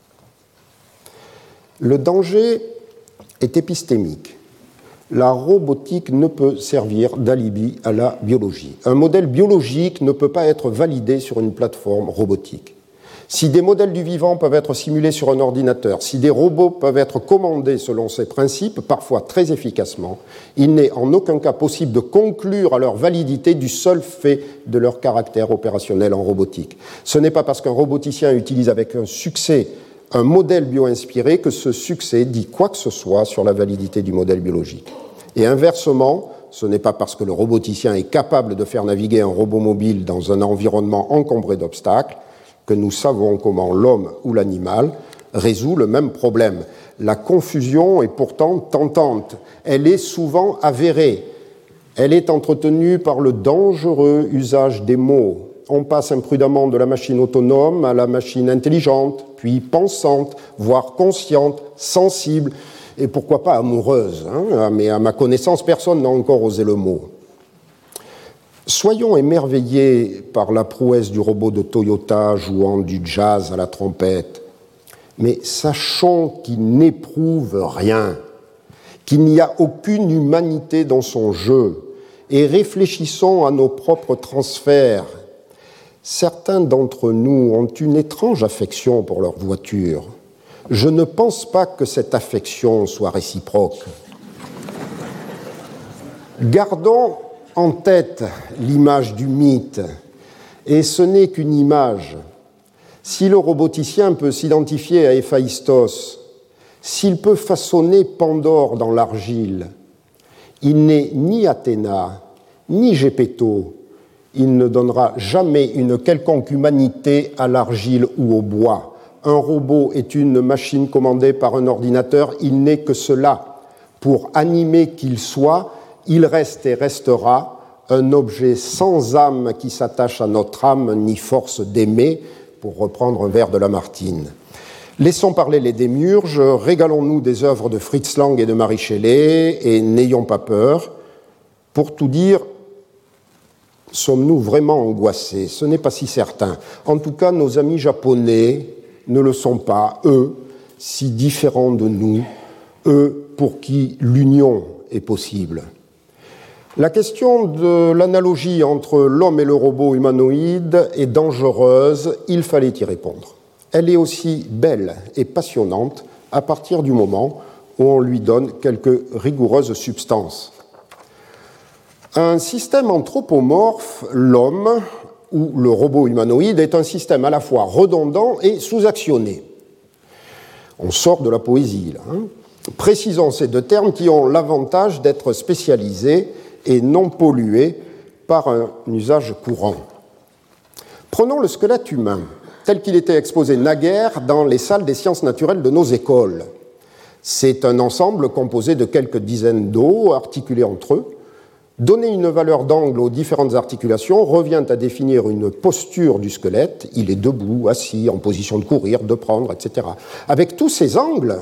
Le danger est épistémique. La robotique ne peut servir d'alibi à la biologie. Un modèle biologique ne peut pas être validé sur une plateforme robotique. Si des modèles du vivant peuvent être simulés sur un ordinateur, si des robots peuvent être commandés selon ces principes, parfois très efficacement, il n'est en aucun cas possible de conclure à leur validité du seul fait de leur caractère opérationnel en robotique. Ce n'est pas parce qu'un roboticien utilise avec un succès un modèle bio-inspiré que ce succès dit quoi que ce soit sur la validité du modèle biologique. Et inversement, ce n'est pas parce que le roboticien est capable de faire naviguer un robot mobile dans un environnement encombré d'obstacles que nous savons comment l'homme ou l'animal résout le même problème. La confusion est pourtant tentante. Elle est souvent avérée. Elle est entretenue par le dangereux usage des mots. On passe imprudemment de la machine autonome à la machine intelligente, puis pensante, voire consciente, sensible, et pourquoi pas amoureuse, hein, mais à ma connaissance, personne n'a encore osé le mot. Soyons émerveillés par la prouesse du robot de Toyota jouant du jazz à la trompette, mais sachons qu'il n'éprouve rien. qu'il n'y a aucune humanité dans son jeu, et réfléchissons à nos propres transferts. Certains d'entre nous ont une étrange affection pour leur voiture. Je ne pense pas que cette affection soit réciproque. Gardons en tête l'image du mythe, et ce n'est qu'une image. Si le roboticien peut s'identifier à Héphaïstos, s'il peut façonner Pandore dans l'argile, il n'est ni Athéna, ni Gépéto. Il ne donnera jamais une quelconque humanité à l'argile ou au bois. Un robot est une machine commandée par un ordinateur, il n'est que cela. Pour animé qu'il soit, il reste et restera un objet sans âme qui s'attache à notre âme, ni force d'aimer, pour reprendre un vers de Lamartine. Laissons parler les démiurges, régalons-nous des œuvres de Fritz Lang et de Mary Shelley, et n'ayons pas peur. Pour tout dire, sommes-nous vraiment angoissés? Ce n'est pas si certain. En tout cas, nos amis japonais ne le sont pas, eux, si différents de nous, eux pour qui l'union est possible. La question de l'analogie entre l'homme et le robot humanoïde est dangereuse, il fallait y répondre. Elle est aussi belle et passionnante à partir du moment où on lui donne quelques rigoureuses substances. Un système anthropomorphe, l'homme ou le robot humanoïde, est un système à la fois redondant et sous-actionné. On sort de la poésie, là. Hein. Précisons ces deux termes qui ont l'avantage d'être spécialisés et non pollués par un usage courant. Prenons le squelette humain, tel qu'il était exposé naguère dans les salles des sciences naturelles de nos écoles. C'est un ensemble composé de quelques dizaines d'os articulés entre eux. Donner une valeur d'angle aux différentes articulations revient à définir une posture du squelette. Il est debout, assis, en position de courir, de prendre, et cetera. Avec tous ces angles,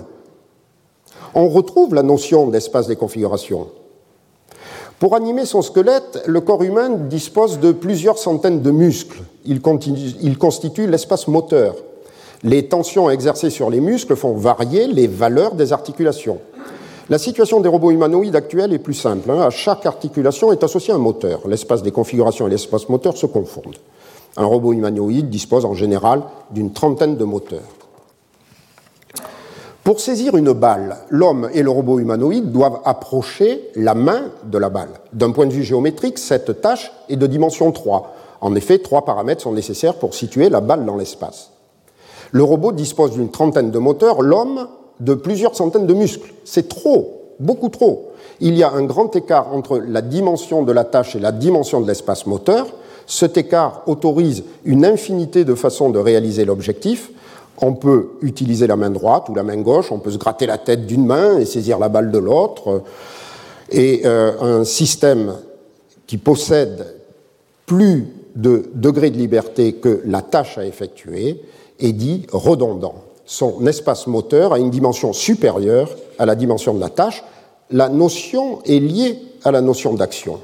on retrouve la notion d'espace des configurations. Pour animer son squelette, le corps humain dispose de plusieurs centaines de muscles. Il constitue l'espace moteur. Les tensions exercées sur les muscles font varier les valeurs des articulations. La situation des robots humanoïdes actuels est plus simple. À chaque articulation est associé un moteur. L'espace des configurations et l'espace moteur se confondent. Un robot humanoïde dispose en général d'une trentaine de moteurs. Pour saisir une balle, l'homme et le robot humanoïde doivent approcher la main de la balle. D'un point de vue géométrique, cette tâche est de dimension trois. En effet, trois paramètres sont nécessaires pour situer la balle dans l'espace. Le robot dispose d'une trentaine de moteurs, l'homme de plusieurs centaines de muscles. C'est trop, beaucoup trop. Il y a un grand écart entre la dimension de la tâche et la dimension de l'espace moteur. Cet écart autorise une infinité de façons de réaliser l'objectif. On peut utiliser la main droite ou la main gauche, on peut se gratter la tête d'une main et saisir la balle de l'autre. Et euh, un système qui possède plus de degrés de liberté que la tâche à effectuer est dit redondant. Son espace moteur a une dimension supérieure à la dimension de la tâche. La notion est liée à la notion d'action.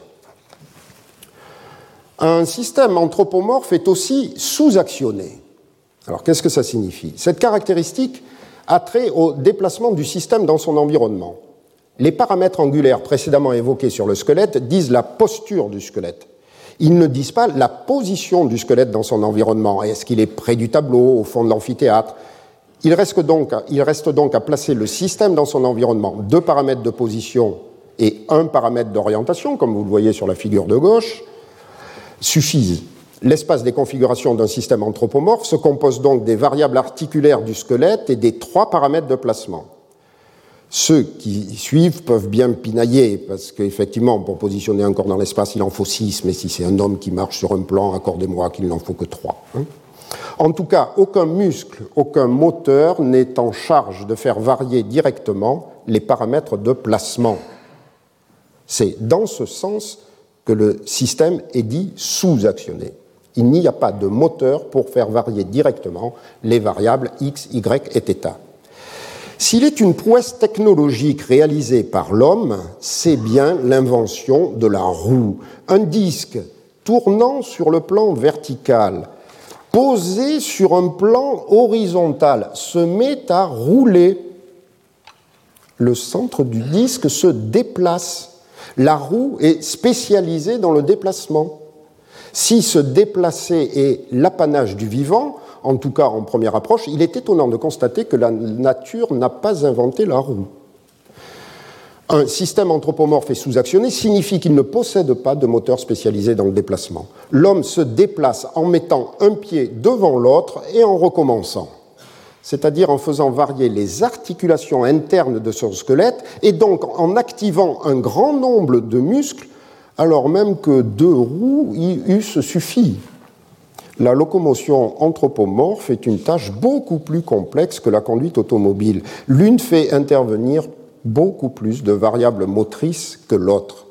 Un système anthropomorphe est aussi sous-actionné. Alors, qu'est-ce que ça signifie? Cette caractéristique a trait au déplacement du système dans son environnement. Les paramètres angulaires précédemment évoqués sur le squelette disent la posture du squelette. Ils ne disent pas la position du squelette dans son environnement. Est-ce qu'il est près du tableau, au fond de l'amphithéâtre? Il reste donc, il reste donc à placer le système dans son environnement. Deux paramètres de position et un paramètre d'orientation, comme vous le voyez sur la figure de gauche, suffisent. L'espace des configurations d'un système anthropomorphe se compose donc des variables articulaires du squelette et des trois paramètres de placement. Ceux qui suivent peuvent bien pinailler, parce qu'effectivement, pour positionner un corps dans l'espace, il en faut six, mais si c'est un homme qui marche sur un plan, accordez-moi qu'il n'en faut que trois. Hein. En tout cas, aucun muscle, aucun moteur n'est en charge de faire varier directement les paramètres de placement. C'est dans ce sens que le système est dit sous-actionné. Il n'y a pas de moteur pour faire varier directement les variables x, y et θ. S'il est une prouesse technologique réalisée par l'homme, c'est bien l'invention de la roue. Un disque tournant sur le plan vertical, posé sur un plan horizontal, se met à rouler. le centre du disque se déplace. La roue est spécialisée dans le déplacement. Si se déplacer est l'apanage du vivant, en tout cas en première approche, il est étonnant de constater que la nature n'a pas inventé la roue. Un système anthropomorphe et sous-actionné signifie qu'il ne possède pas de moteur spécialisé dans le déplacement. L'homme se déplace en mettant un pied devant l'autre et en recommençant, c'est-à-dire en faisant varier les articulations internes de son squelette et donc en activant un grand nombre de muscles, alors même que deux roues y eussent suffi. La locomotion anthropomorphe est une tâche beaucoup plus complexe que la conduite automobile. L'une fait intervenir beaucoup plus de variables motrices que l'autre.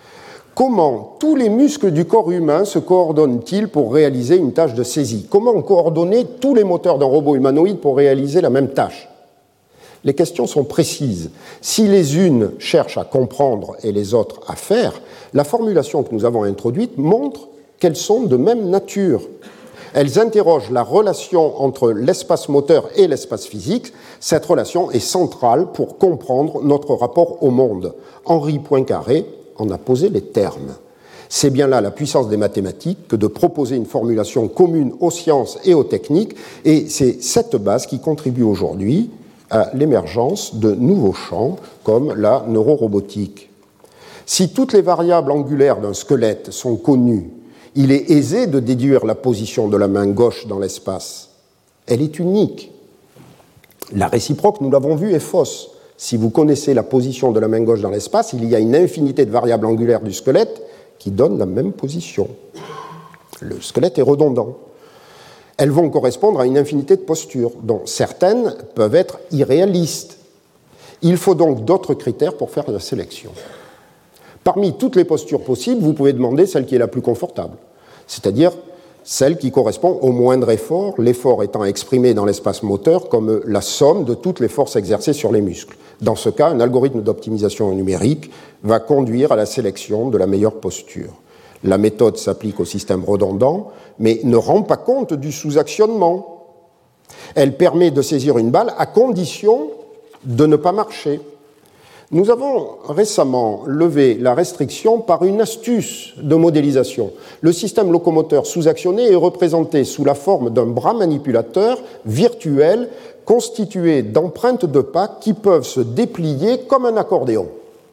Comment tous les muscles du corps humain se coordonnent-ils pour réaliser une tâche de saisie? Comment coordonner tous les moteurs d'un robot humanoïde pour réaliser la même tâche? Les questions sont précises. Si les unes cherchent à comprendre et les autres à faire, la formulation que nous avons introduite montre qu'elles sont de même nature. Elles interrogent la relation entre l'espace moteur et l'espace physique. Cette relation est centrale pour comprendre notre rapport au monde. Henri Poincaré en a posé les termes. C'est bien là la puissance des mathématiques que de proposer une formulation commune aux sciences et aux techniques, et c'est cette base qui contribue aujourd'hui à l'émergence de nouveaux champs comme la neurorobotique. Si toutes les variables angulaires d'un squelette sont connues, il est aisé de déduire la position de la main gauche dans l'espace. Elle est unique. La réciproque, nous l'avons vu, est fausse. Si vous connaissez la position de la main gauche dans l'espace, il y a une infinité de variables angulaires du squelette qui donnent la même position. Le squelette est redondant. Elles vont correspondre à une infinité de postures, dont certaines peuvent être irréalistes. Il faut donc d'autres critères pour faire la sélection. Parmi toutes les postures possibles, vous pouvez demander celle qui est la plus confortable, c'est-à-dire celle qui correspond au moindre effort, l'effort étant exprimé dans l'espace moteur comme la somme de toutes les forces exercées sur les muscles. Dans ce cas, un algorithme d'optimisation numérique va conduire à la sélection de la meilleure posture. La méthode s'applique au système redondant, mais ne rend pas compte du sous-actionnement. Elle permet de saisir une balle à condition de ne pas marcher. Nous avons récemment levé la restriction par une astuce de modélisation. Le système locomoteur sous-actionné est représenté sous la forme d'un bras manipulateur virtuel constitué d'empreintes de pas qui peuvent se déplier comme un accordéon.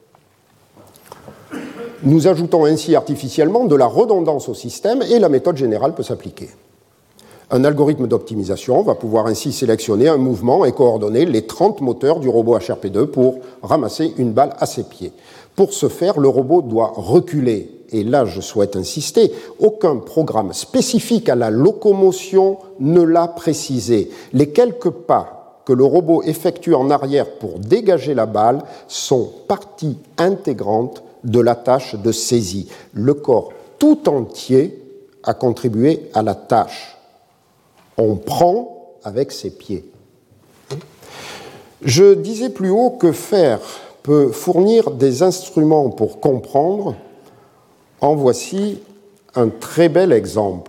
Nous ajoutons ainsi artificiellement de la redondance au système et la méthode générale peut s'appliquer. Un algorithme d'optimisation va pouvoir ainsi sélectionner un mouvement et coordonner les trente moteurs du robot H R P deux pour ramasser une balle à ses pieds. Pour ce faire, le robot doit reculer. Et là, je souhaite insister, aucun programme spécifique à la locomotion ne l'a précisé. Les quelques pas que le robot effectue en arrière pour dégager la balle sont partie intégrante de la tâche de saisie. Le corps tout entier a contribué à la tâche. On prend avec ses pieds. Je disais plus haut que faire peut fournir des instruments pour comprendre. En voici un très bel exemple.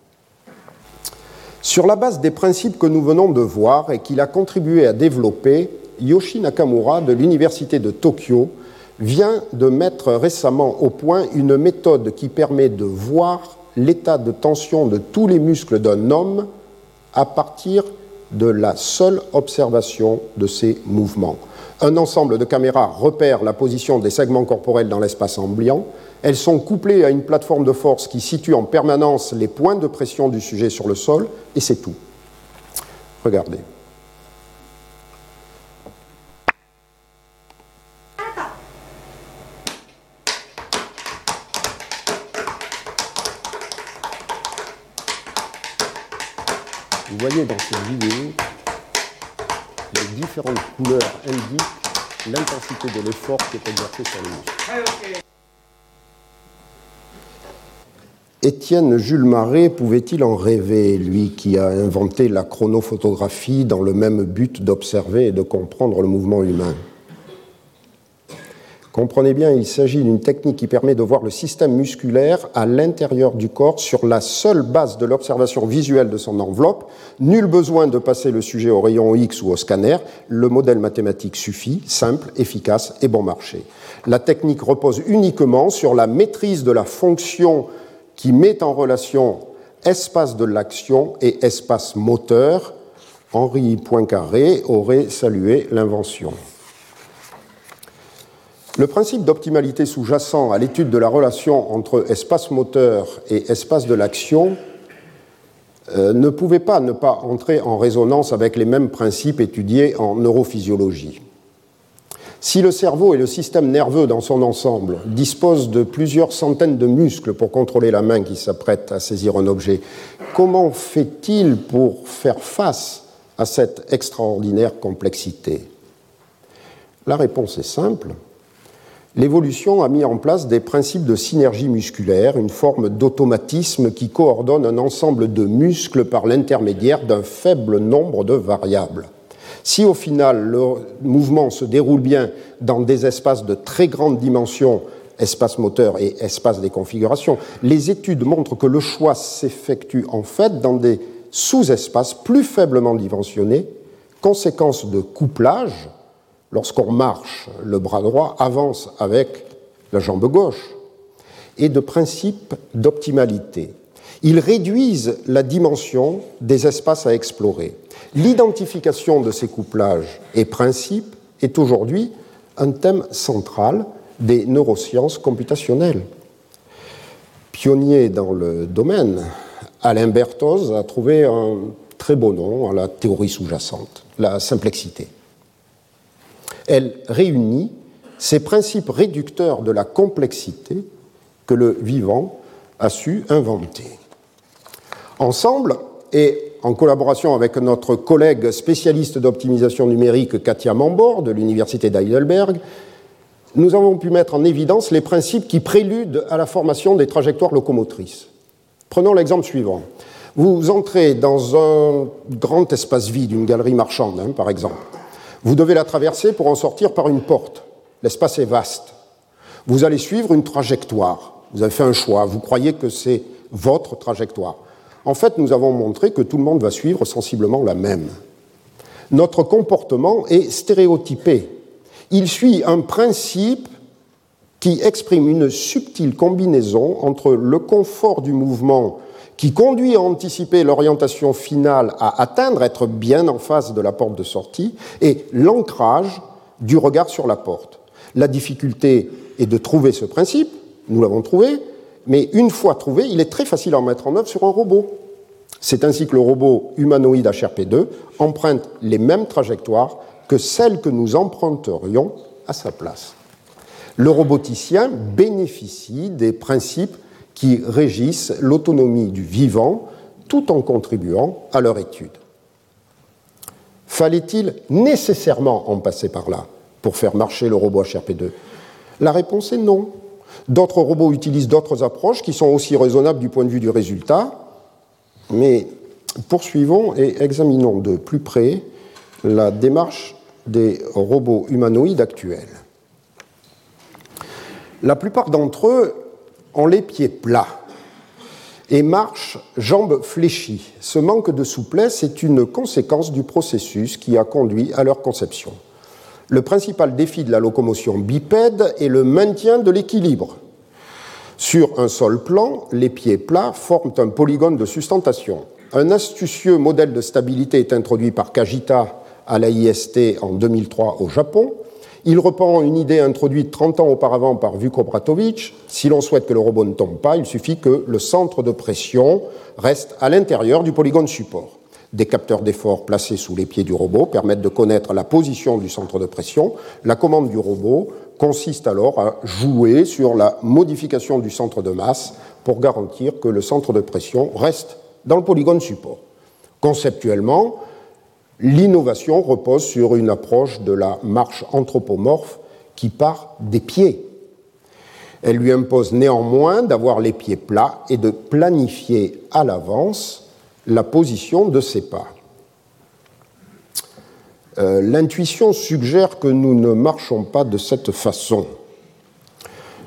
Sur la base des principes que nous venons de voir et qu'il a contribué à développer, Yoshi Nakamura de l'Université de Tokyo vient de mettre récemment au point une méthode qui permet de voir l'état de tension de tous les muscles d'un homme à partir de la seule observation de ses mouvements. Un ensemble de caméras repère la position des segments corporels dans l'espace ambiant. Elles sont couplées à une plateforme de force qui situe en permanence les points de pression du sujet sur le sol, et c'est tout. Regardez. Vous voyez dans cette vidéo, les différentes couleurs indiquent l'intensité de l'effort qui est exercé sur les muscles. Étienne Jules Maré pouvait-il en rêver, lui qui a inventé la chronophotographie dans le même but d'observer et de comprendre le mouvement humain? Comprenez bien, il s'agit d'une technique qui permet de voir le système musculaire à l'intérieur du corps sur la seule base de l'observation visuelle de son enveloppe. Nul besoin de passer le sujet au rayon X ou au scanner. Le modèle mathématique suffit, simple, efficace et bon marché. La technique repose uniquement sur la maîtrise de la fonction qui met en relation espace de l'action et espace moteur. Henri Poincaré aurait salué l'invention. Le principe d'optimalité sous-jacent à l'étude de la relation entre espace moteur et espace de l'action euh, ne pouvait pas ne pas entrer en résonance avec les mêmes principes étudiés en neurophysiologie. Si le cerveau et le système nerveux dans son ensemble disposent de plusieurs centaines de muscles pour contrôler la main qui s'apprête à saisir un objet, comment fait-il pour faire face à cette extraordinaire complexité? La réponse est simple. L'évolution a mis en place des principes de synergie musculaire, une forme d'automatisme qui coordonne un ensemble de muscles par l'intermédiaire d'un faible nombre de variables. Si au final le mouvement se déroule bien dans des espaces de très grande dimension, espace moteur et espace des configurations, les études montrent que le choix s'effectue en fait dans des sous-espaces plus faiblement dimensionnés, conséquence de couplage. Lorsqu'on marche, le bras droit avance avec la jambe gauche, et de principe d'optimalité. Ils réduisent la dimension des espaces à explorer. L'identification de ces couplages et principes est aujourd'hui un thème central des neurosciences computationnelles. Pionnier dans le domaine, Alain Berthoz a trouvé un très beau nom à la théorie sous-jacente, la simplexité. Elle réunit ces principes réducteurs de la complexité que le vivant a su inventer. Ensemble, et en collaboration avec notre collègue spécialiste d'optimisation numérique Katia Mambor de l'Université d'Heidelberg, nous avons pu mettre en évidence les principes qui préludent à la formation des trajectoires locomotrices. Prenons l'exemple suivant. Vous entrez dans un grand espace vide, une galerie marchande, hein, par exemple. Vous devez la traverser pour en sortir par une porte. L'espace est vaste. Vous allez suivre une trajectoire. Vous avez fait un choix. Vous croyez que c'est votre trajectoire. En fait, nous avons montré que tout le monde va suivre sensiblement la même. Notre comportement est stéréotypé. Il suit un principe qui exprime une subtile combinaison entre le confort du mouvement qui conduit à anticiper l'orientation finale à atteindre, être bien en face de la porte de sortie, et l'ancrage du regard sur la porte. La difficulté est de trouver ce principe, nous l'avons trouvé, mais une fois trouvé, il est très facile à en mettre en œuvre sur un robot. C'est ainsi que le robot humanoïde H R P deux emprunte les mêmes trajectoires que celles que nous emprunterions à sa place. Le roboticien bénéficie des principes qui régissent l'autonomie du vivant tout en contribuant à leur étude. Fallait-il nécessairement en passer par là pour faire marcher le robot H R P deux? La réponse est non. D'autres robots utilisent d'autres approches qui sont aussi raisonnables du point de vue du résultat, mais poursuivons et examinons de plus près la démarche des robots humanoïdes actuels. La plupart d'entre eux ont les pieds plats et marchent jambes fléchies. Ce manque de souplesse est une conséquence du processus qui a conduit à leur conception. Le principal défi de la locomotion bipède est le maintien de l'équilibre. Sur un sol plan, les pieds plats forment un polygone de sustentation. Un astucieux modèle de stabilité est introduit par Kajita à l'A I S T en deux mille trois au Japon. Il reprend une idée introduite trente ans auparavant par Vuko Bratovic. Si l'on souhaite que le robot ne tombe pas, il suffit que le centre de pression reste à l'intérieur du polygone support. Des capteurs d'effort placés sous les pieds du robot permettent de connaître la position du centre de pression. La commande du robot consiste alors à jouer sur la modification du centre de masse pour garantir que le centre de pression reste dans le polygone support. Conceptuellement, l'innovation repose sur une approche de la marche anthropomorphe qui part des pieds. Elle lui impose néanmoins d'avoir les pieds plats et de planifier à l'avance la position de ses pas. Euh, l'intuition suggère que nous ne marchons pas de cette façon.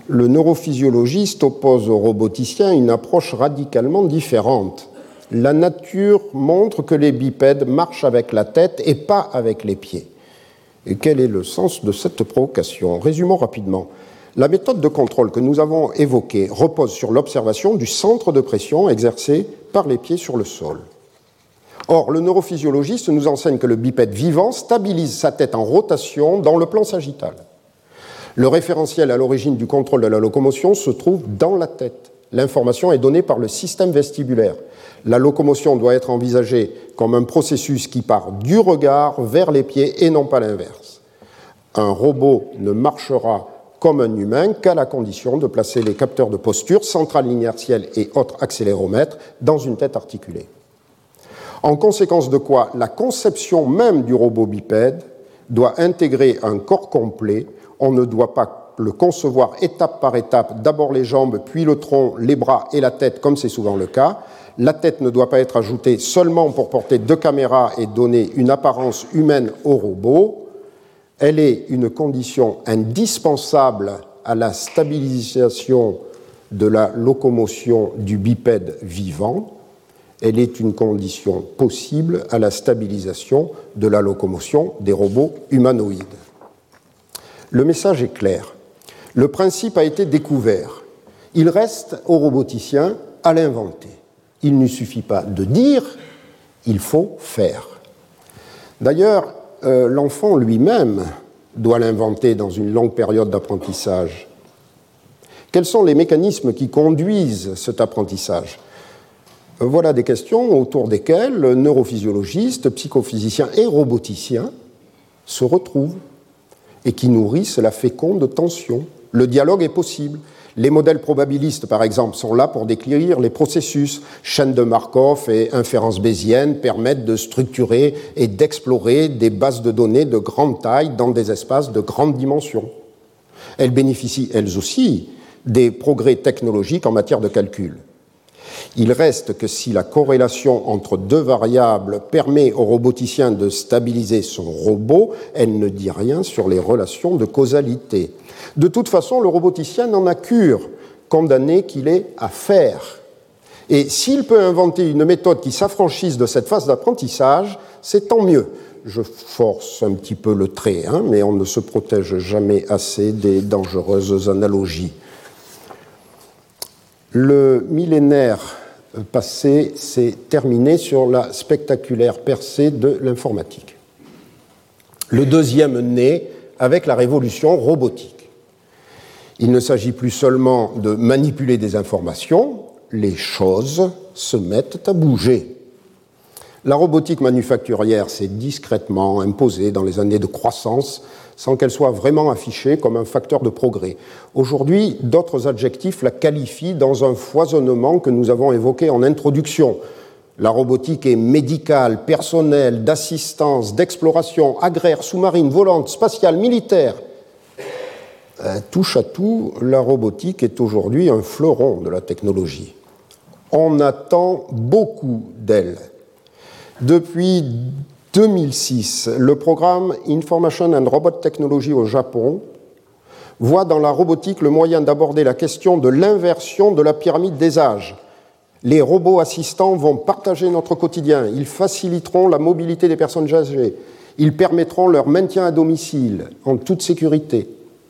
le neurophysiologiste oppose au roboticien une approche radicalement différente. La nature montre que les bipèdes marchent avec la tête et pas avec les pieds. Et quel est le sens de cette provocation? Résumons rapidement. La méthode de contrôle que nous avons évoquée repose sur l'observation du centre de pression exercé par les pieds sur le sol. Or, le neurophysiologiste nous enseigne que le bipède vivant stabilise sa tête en rotation dans le plan sagittal. Le référentiel à l'origine du contrôle de la locomotion se trouve dans la tête. L'information est donnée par le système vestibulaire. La locomotion doit être envisagée comme un processus qui part du regard vers les pieds et non pas l'inverse. Un robot ne marchera comme un humain qu'à la condition de placer les capteurs de posture, centrales inertielles et autres accéléromètres dans une tête articulée. En conséquence de quoi, la conception même du robot bipède doit intégrer un corps complet. On ne doit pas le concevoir étape par étape, d'abord les jambes, puis le tronc, les bras et la tête, comme c'est souvent le cas. La tête ne doit pas être ajoutée seulement pour porter deux caméras et donner une apparence humaine au robot. Elle est une condition indispensable à la stabilisation de la locomotion du bipède vivant. Elle est une condition possible à la stabilisation de la locomotion des robots humanoïdes. Le message est clair. Le principe a été découvert. Il reste au roboticien à l'inventer. Il ne suffit pas de dire, il faut faire. D'ailleurs, euh, l'enfant lui-même doit l'inventer dans une longue période d'apprentissage. Quels sont les mécanismes qui conduisent cet apprentissage ? Voilà des questions autour desquelles neurophysiologistes, psychophysiciens et roboticiens se retrouvent et qui nourrissent la féconde tension. Le dialogue est possible. Les modèles probabilistes, par exemple, sont là pour décrire les processus. Chaînes de Markov et inférences bayésiennes permettent de structurer et d'explorer des bases de données de grande taille dans des espaces de grande dimension. Elles bénéficient, elles aussi, des progrès technologiques en matière de calcul. Il reste que si la corrélation entre deux variables permet au roboticien de stabiliser son robot, elle ne dit rien sur les relations de causalité. De toute façon, le roboticien n'en a cure, condamné qu'il est à faire. Et s'il peut inventer une méthode qui s'affranchisse de cette phase d'apprentissage, c'est tant mieux. Je force un petit peu le trait, hein, mais on ne se protège jamais assez des dangereuses analogies. Le millénaire passé s'est terminé sur la spectaculaire percée de l'informatique. Le deuxième naît avec la révolution robotique. Il ne s'agit plus seulement de manipuler des informations, les choses se mettent à bouger. La robotique manufacturière s'est discrètement imposée dans les années de croissance sans qu'elle soit vraiment affichée comme un facteur de progrès. Aujourd'hui, d'autres adjectifs la qualifient dans un foisonnement que nous avons évoqué en introduction. La robotique est médicale, personnelle, d'assistance, d'exploration, agraire, sous-marine, volante, spatiale, militaire. Euh, touche à tout, la robotique est aujourd'hui un fleuron de la technologie. On attend beaucoup d'elle. Depuis deux mille six, le programme Information and Robot Technology au Japon voit dans la robotique le moyen d'aborder la question de l'inversion de la pyramide des âges. Les robots assistants vont partager notre quotidien, ils faciliteront la mobilité des personnes âgées, ils permettront leur maintien à domicile en toute sécurité.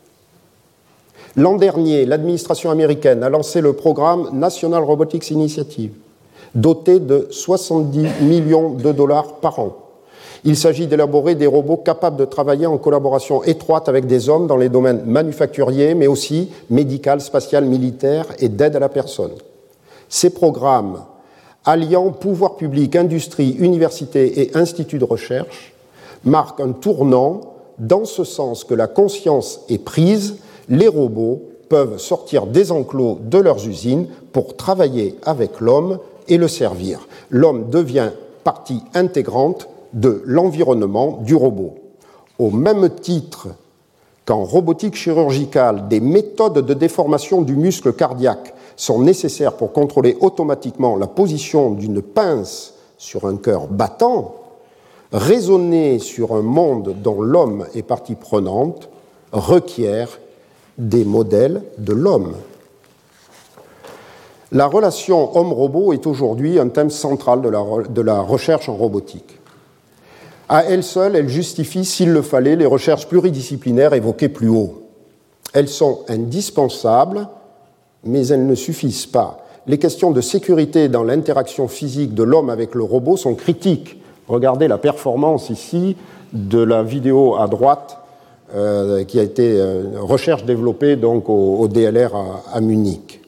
L'an dernier, l'administration américaine a lancé le programme National Robotics Initiative, doté de soixante-dix millions de dollars par an. Il s'agit d'élaborer des robots capables de travailler en collaboration étroite avec des hommes dans les domaines manufacturiers, mais aussi médical, spatial, militaire et d'aide à la personne. Ces programmes, alliant pouvoir public, industrie, universités et instituts de recherche, marquent un tournant dans ce sens que la conscience est prise, les robots peuvent sortir des enclos de leurs usines pour travailler avec l'homme et le servir. L'homme devient partie intégrante de l'environnement du robot. Au même titre qu'en robotique chirurgicale, des méthodes de déformation du muscle cardiaque sont nécessaires pour contrôler automatiquement la position d'une pince sur un cœur battant, raisonner sur un monde dont l'homme est partie prenante requiert des modèles de l'homme. La relation homme-robot est aujourd'hui un thème central de la, de la recherche en robotique. À elle seule, elle justifie, s'il le fallait, les recherches pluridisciplinaires évoquées plus haut. Elles sont indispensables, mais elles ne suffisent pas. Les questions de sécurité dans l'interaction physique de l'homme avec le robot sont critiques. Regardez la performance ici de la vidéo à droite euh, qui a été euh, recherche développée donc, au, au D L R à, à Munich.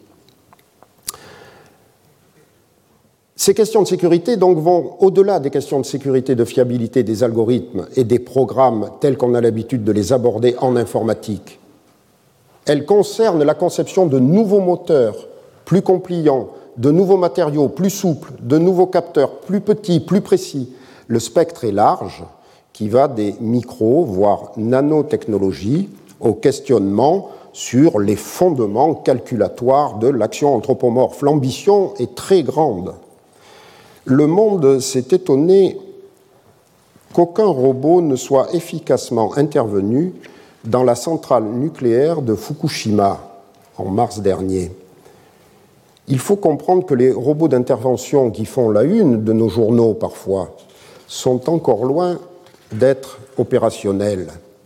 Ces questions de sécurité donc, vont au-delà des questions de sécurité, de fiabilité des algorithmes et des programmes tels qu'on a l'habitude de les aborder en informatique. Elles concernent la conception de nouveaux moteurs plus compliants, de nouveaux matériaux plus souples, de nouveaux capteurs plus petits, plus précis. Le spectre est large, qui va des micro, voire nanotechnologies, au questionnement sur les fondements calculatoires de l'action anthropomorphe. L'ambition est très grande. Le monde s'est étonné qu'aucun robot ne soit efficacement intervenu dans la centrale nucléaire de Fukushima en mars dernier. Il faut comprendre que les robots d'intervention qui font la une de nos journaux parfois sont encore loin d'être opérationnels.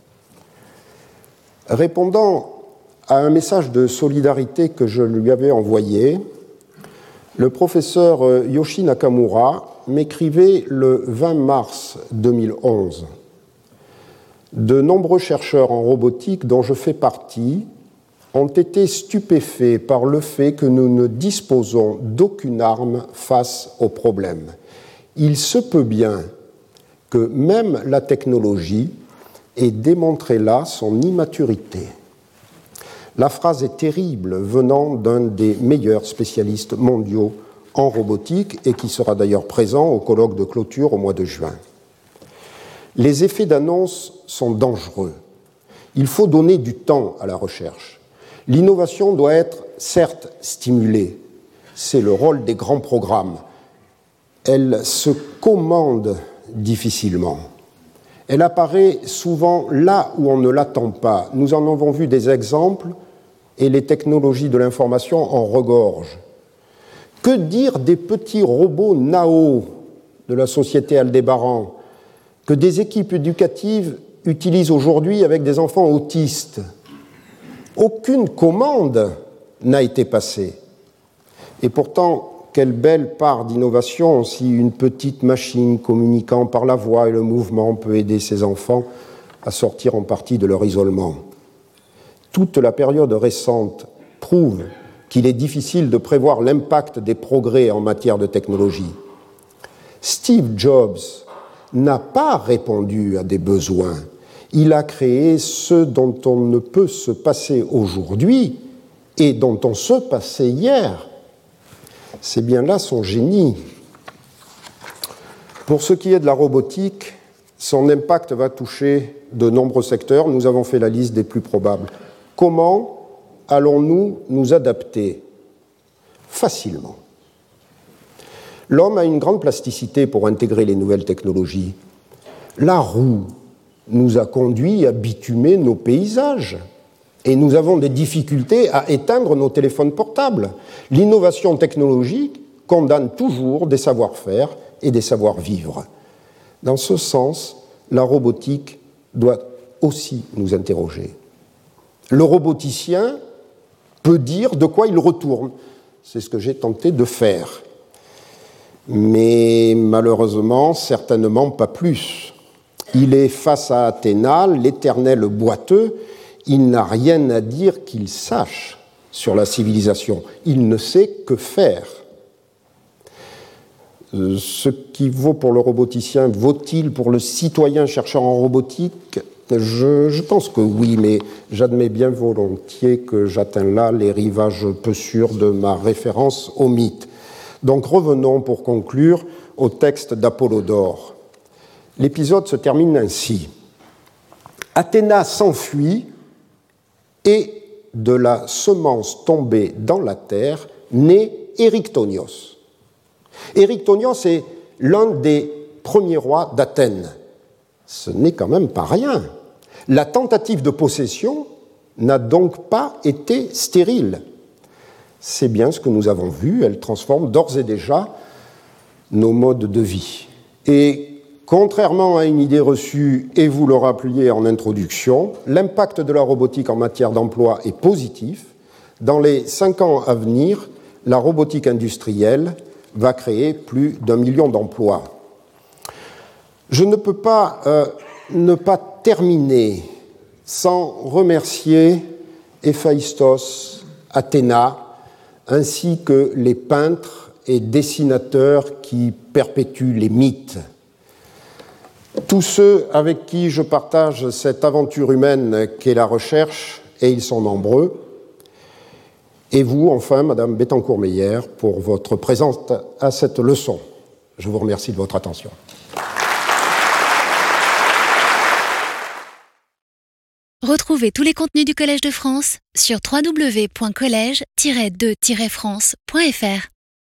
Répondant à un message de solidarité que je lui avais envoyé, le professeur Yoshi Nakamura m'écrivait le vingt mars deux mille onze. De nombreux chercheurs en robotique dont je fais partie ont été stupéfaits par le fait que nous ne disposons d'aucune arme face au problème. Il se peut bien que même la technologie ait démontré là son immaturité. La phrase est terrible venant d'un des meilleurs spécialistes mondiaux en robotique et qui sera d'ailleurs présent au colloque de clôture au mois de juin. Les effets d'annonce sont dangereux. Il faut donner du temps à la recherche. L'innovation doit être, certes, stimulée. C'est le rôle des grands programmes. Elle se commande difficilement. Elle apparaît souvent là où on ne l'attend pas. Nous en avons vu des exemples et les technologies de l'information en regorgent. Que dire des petits robots Nao de la société Aldébaran que des équipes éducatives utilisent aujourd'hui avec des enfants autistes? Aucune commande n'a été passée. Et pourtant, quelle belle part d'innovation si une petite machine communiquant par la voix et le mouvement peut aider ces enfants à sortir en partie de leur isolement. Toute la période récente prouve qu'il est difficile de prévoir l'impact des progrès en matière de technologie. Steve Jobs n'a pas répondu à des besoins. Il a créé ce dont on ne peut se passer aujourd'hui et dont on se passait hier. C'est bien là son génie. Pour ce qui est de la robotique, son impact va toucher de nombreux secteurs. Nous avons fait la liste des plus probables. Comment allons-nous nous adapter? Facilement. L'homme a une grande plasticité pour intégrer les nouvelles technologies. La roue nous a conduits à bitumer nos paysages et nous avons des difficultés à éteindre nos téléphones portables. L'innovation technologique condamne toujours des savoir-faire et des savoir-vivre. Dans ce sens, la robotique doit aussi nous interroger. Le roboticien peut dire de quoi il retourne. C'est ce que j'ai tenté de faire. Mais malheureusement, certainement pas plus. Il est face à Athéna, l'éternel boiteux. Il n'a rien à dire qu'il sache sur la civilisation. Il ne sait que faire. Ce qui vaut pour le roboticien, vaut-il pour le citoyen chercheur en robotique ? je, je pense que oui, mais j'admets bien volontiers que j'atteins là les rivages peu sûrs de ma référence au mythe. Donc revenons pour conclure au texte d'Apollodore. L'épisode se termine ainsi. Athéna s'enfuit et de la semence tombée dans la terre naît Érictonios. Érictonios est l'un des premiers rois d'Athènes. Ce n'est quand même pas rien. La tentative de possession n'a donc pas été stérile. C'est bien ce que nous avons vu, elle transforme d'ores et déjà nos modes de vie. Et contrairement à une idée reçue, et vous le rappeliez en introduction, l'impact de la robotique en matière d'emploi est positif. Dans les cinq ans à venir, la robotique industrielle va créer plus d'un million d'emplois. Je ne peux pas euh, ne pas terminer sans remercier Héphaïstos, Athéna, ainsi que les peintres et dessinateurs qui perpétuent les mythes. Tous ceux avec qui je partage cette aventure humaine qu'est la recherche, et ils sont nombreux, et vous, enfin, Madame Bettencourt-Meyer, pour votre présence à cette leçon. Je vous remercie de votre attention. Retrouvez tous les contenus du Collège de France sur w w w point collège tiret de tiret france point f r.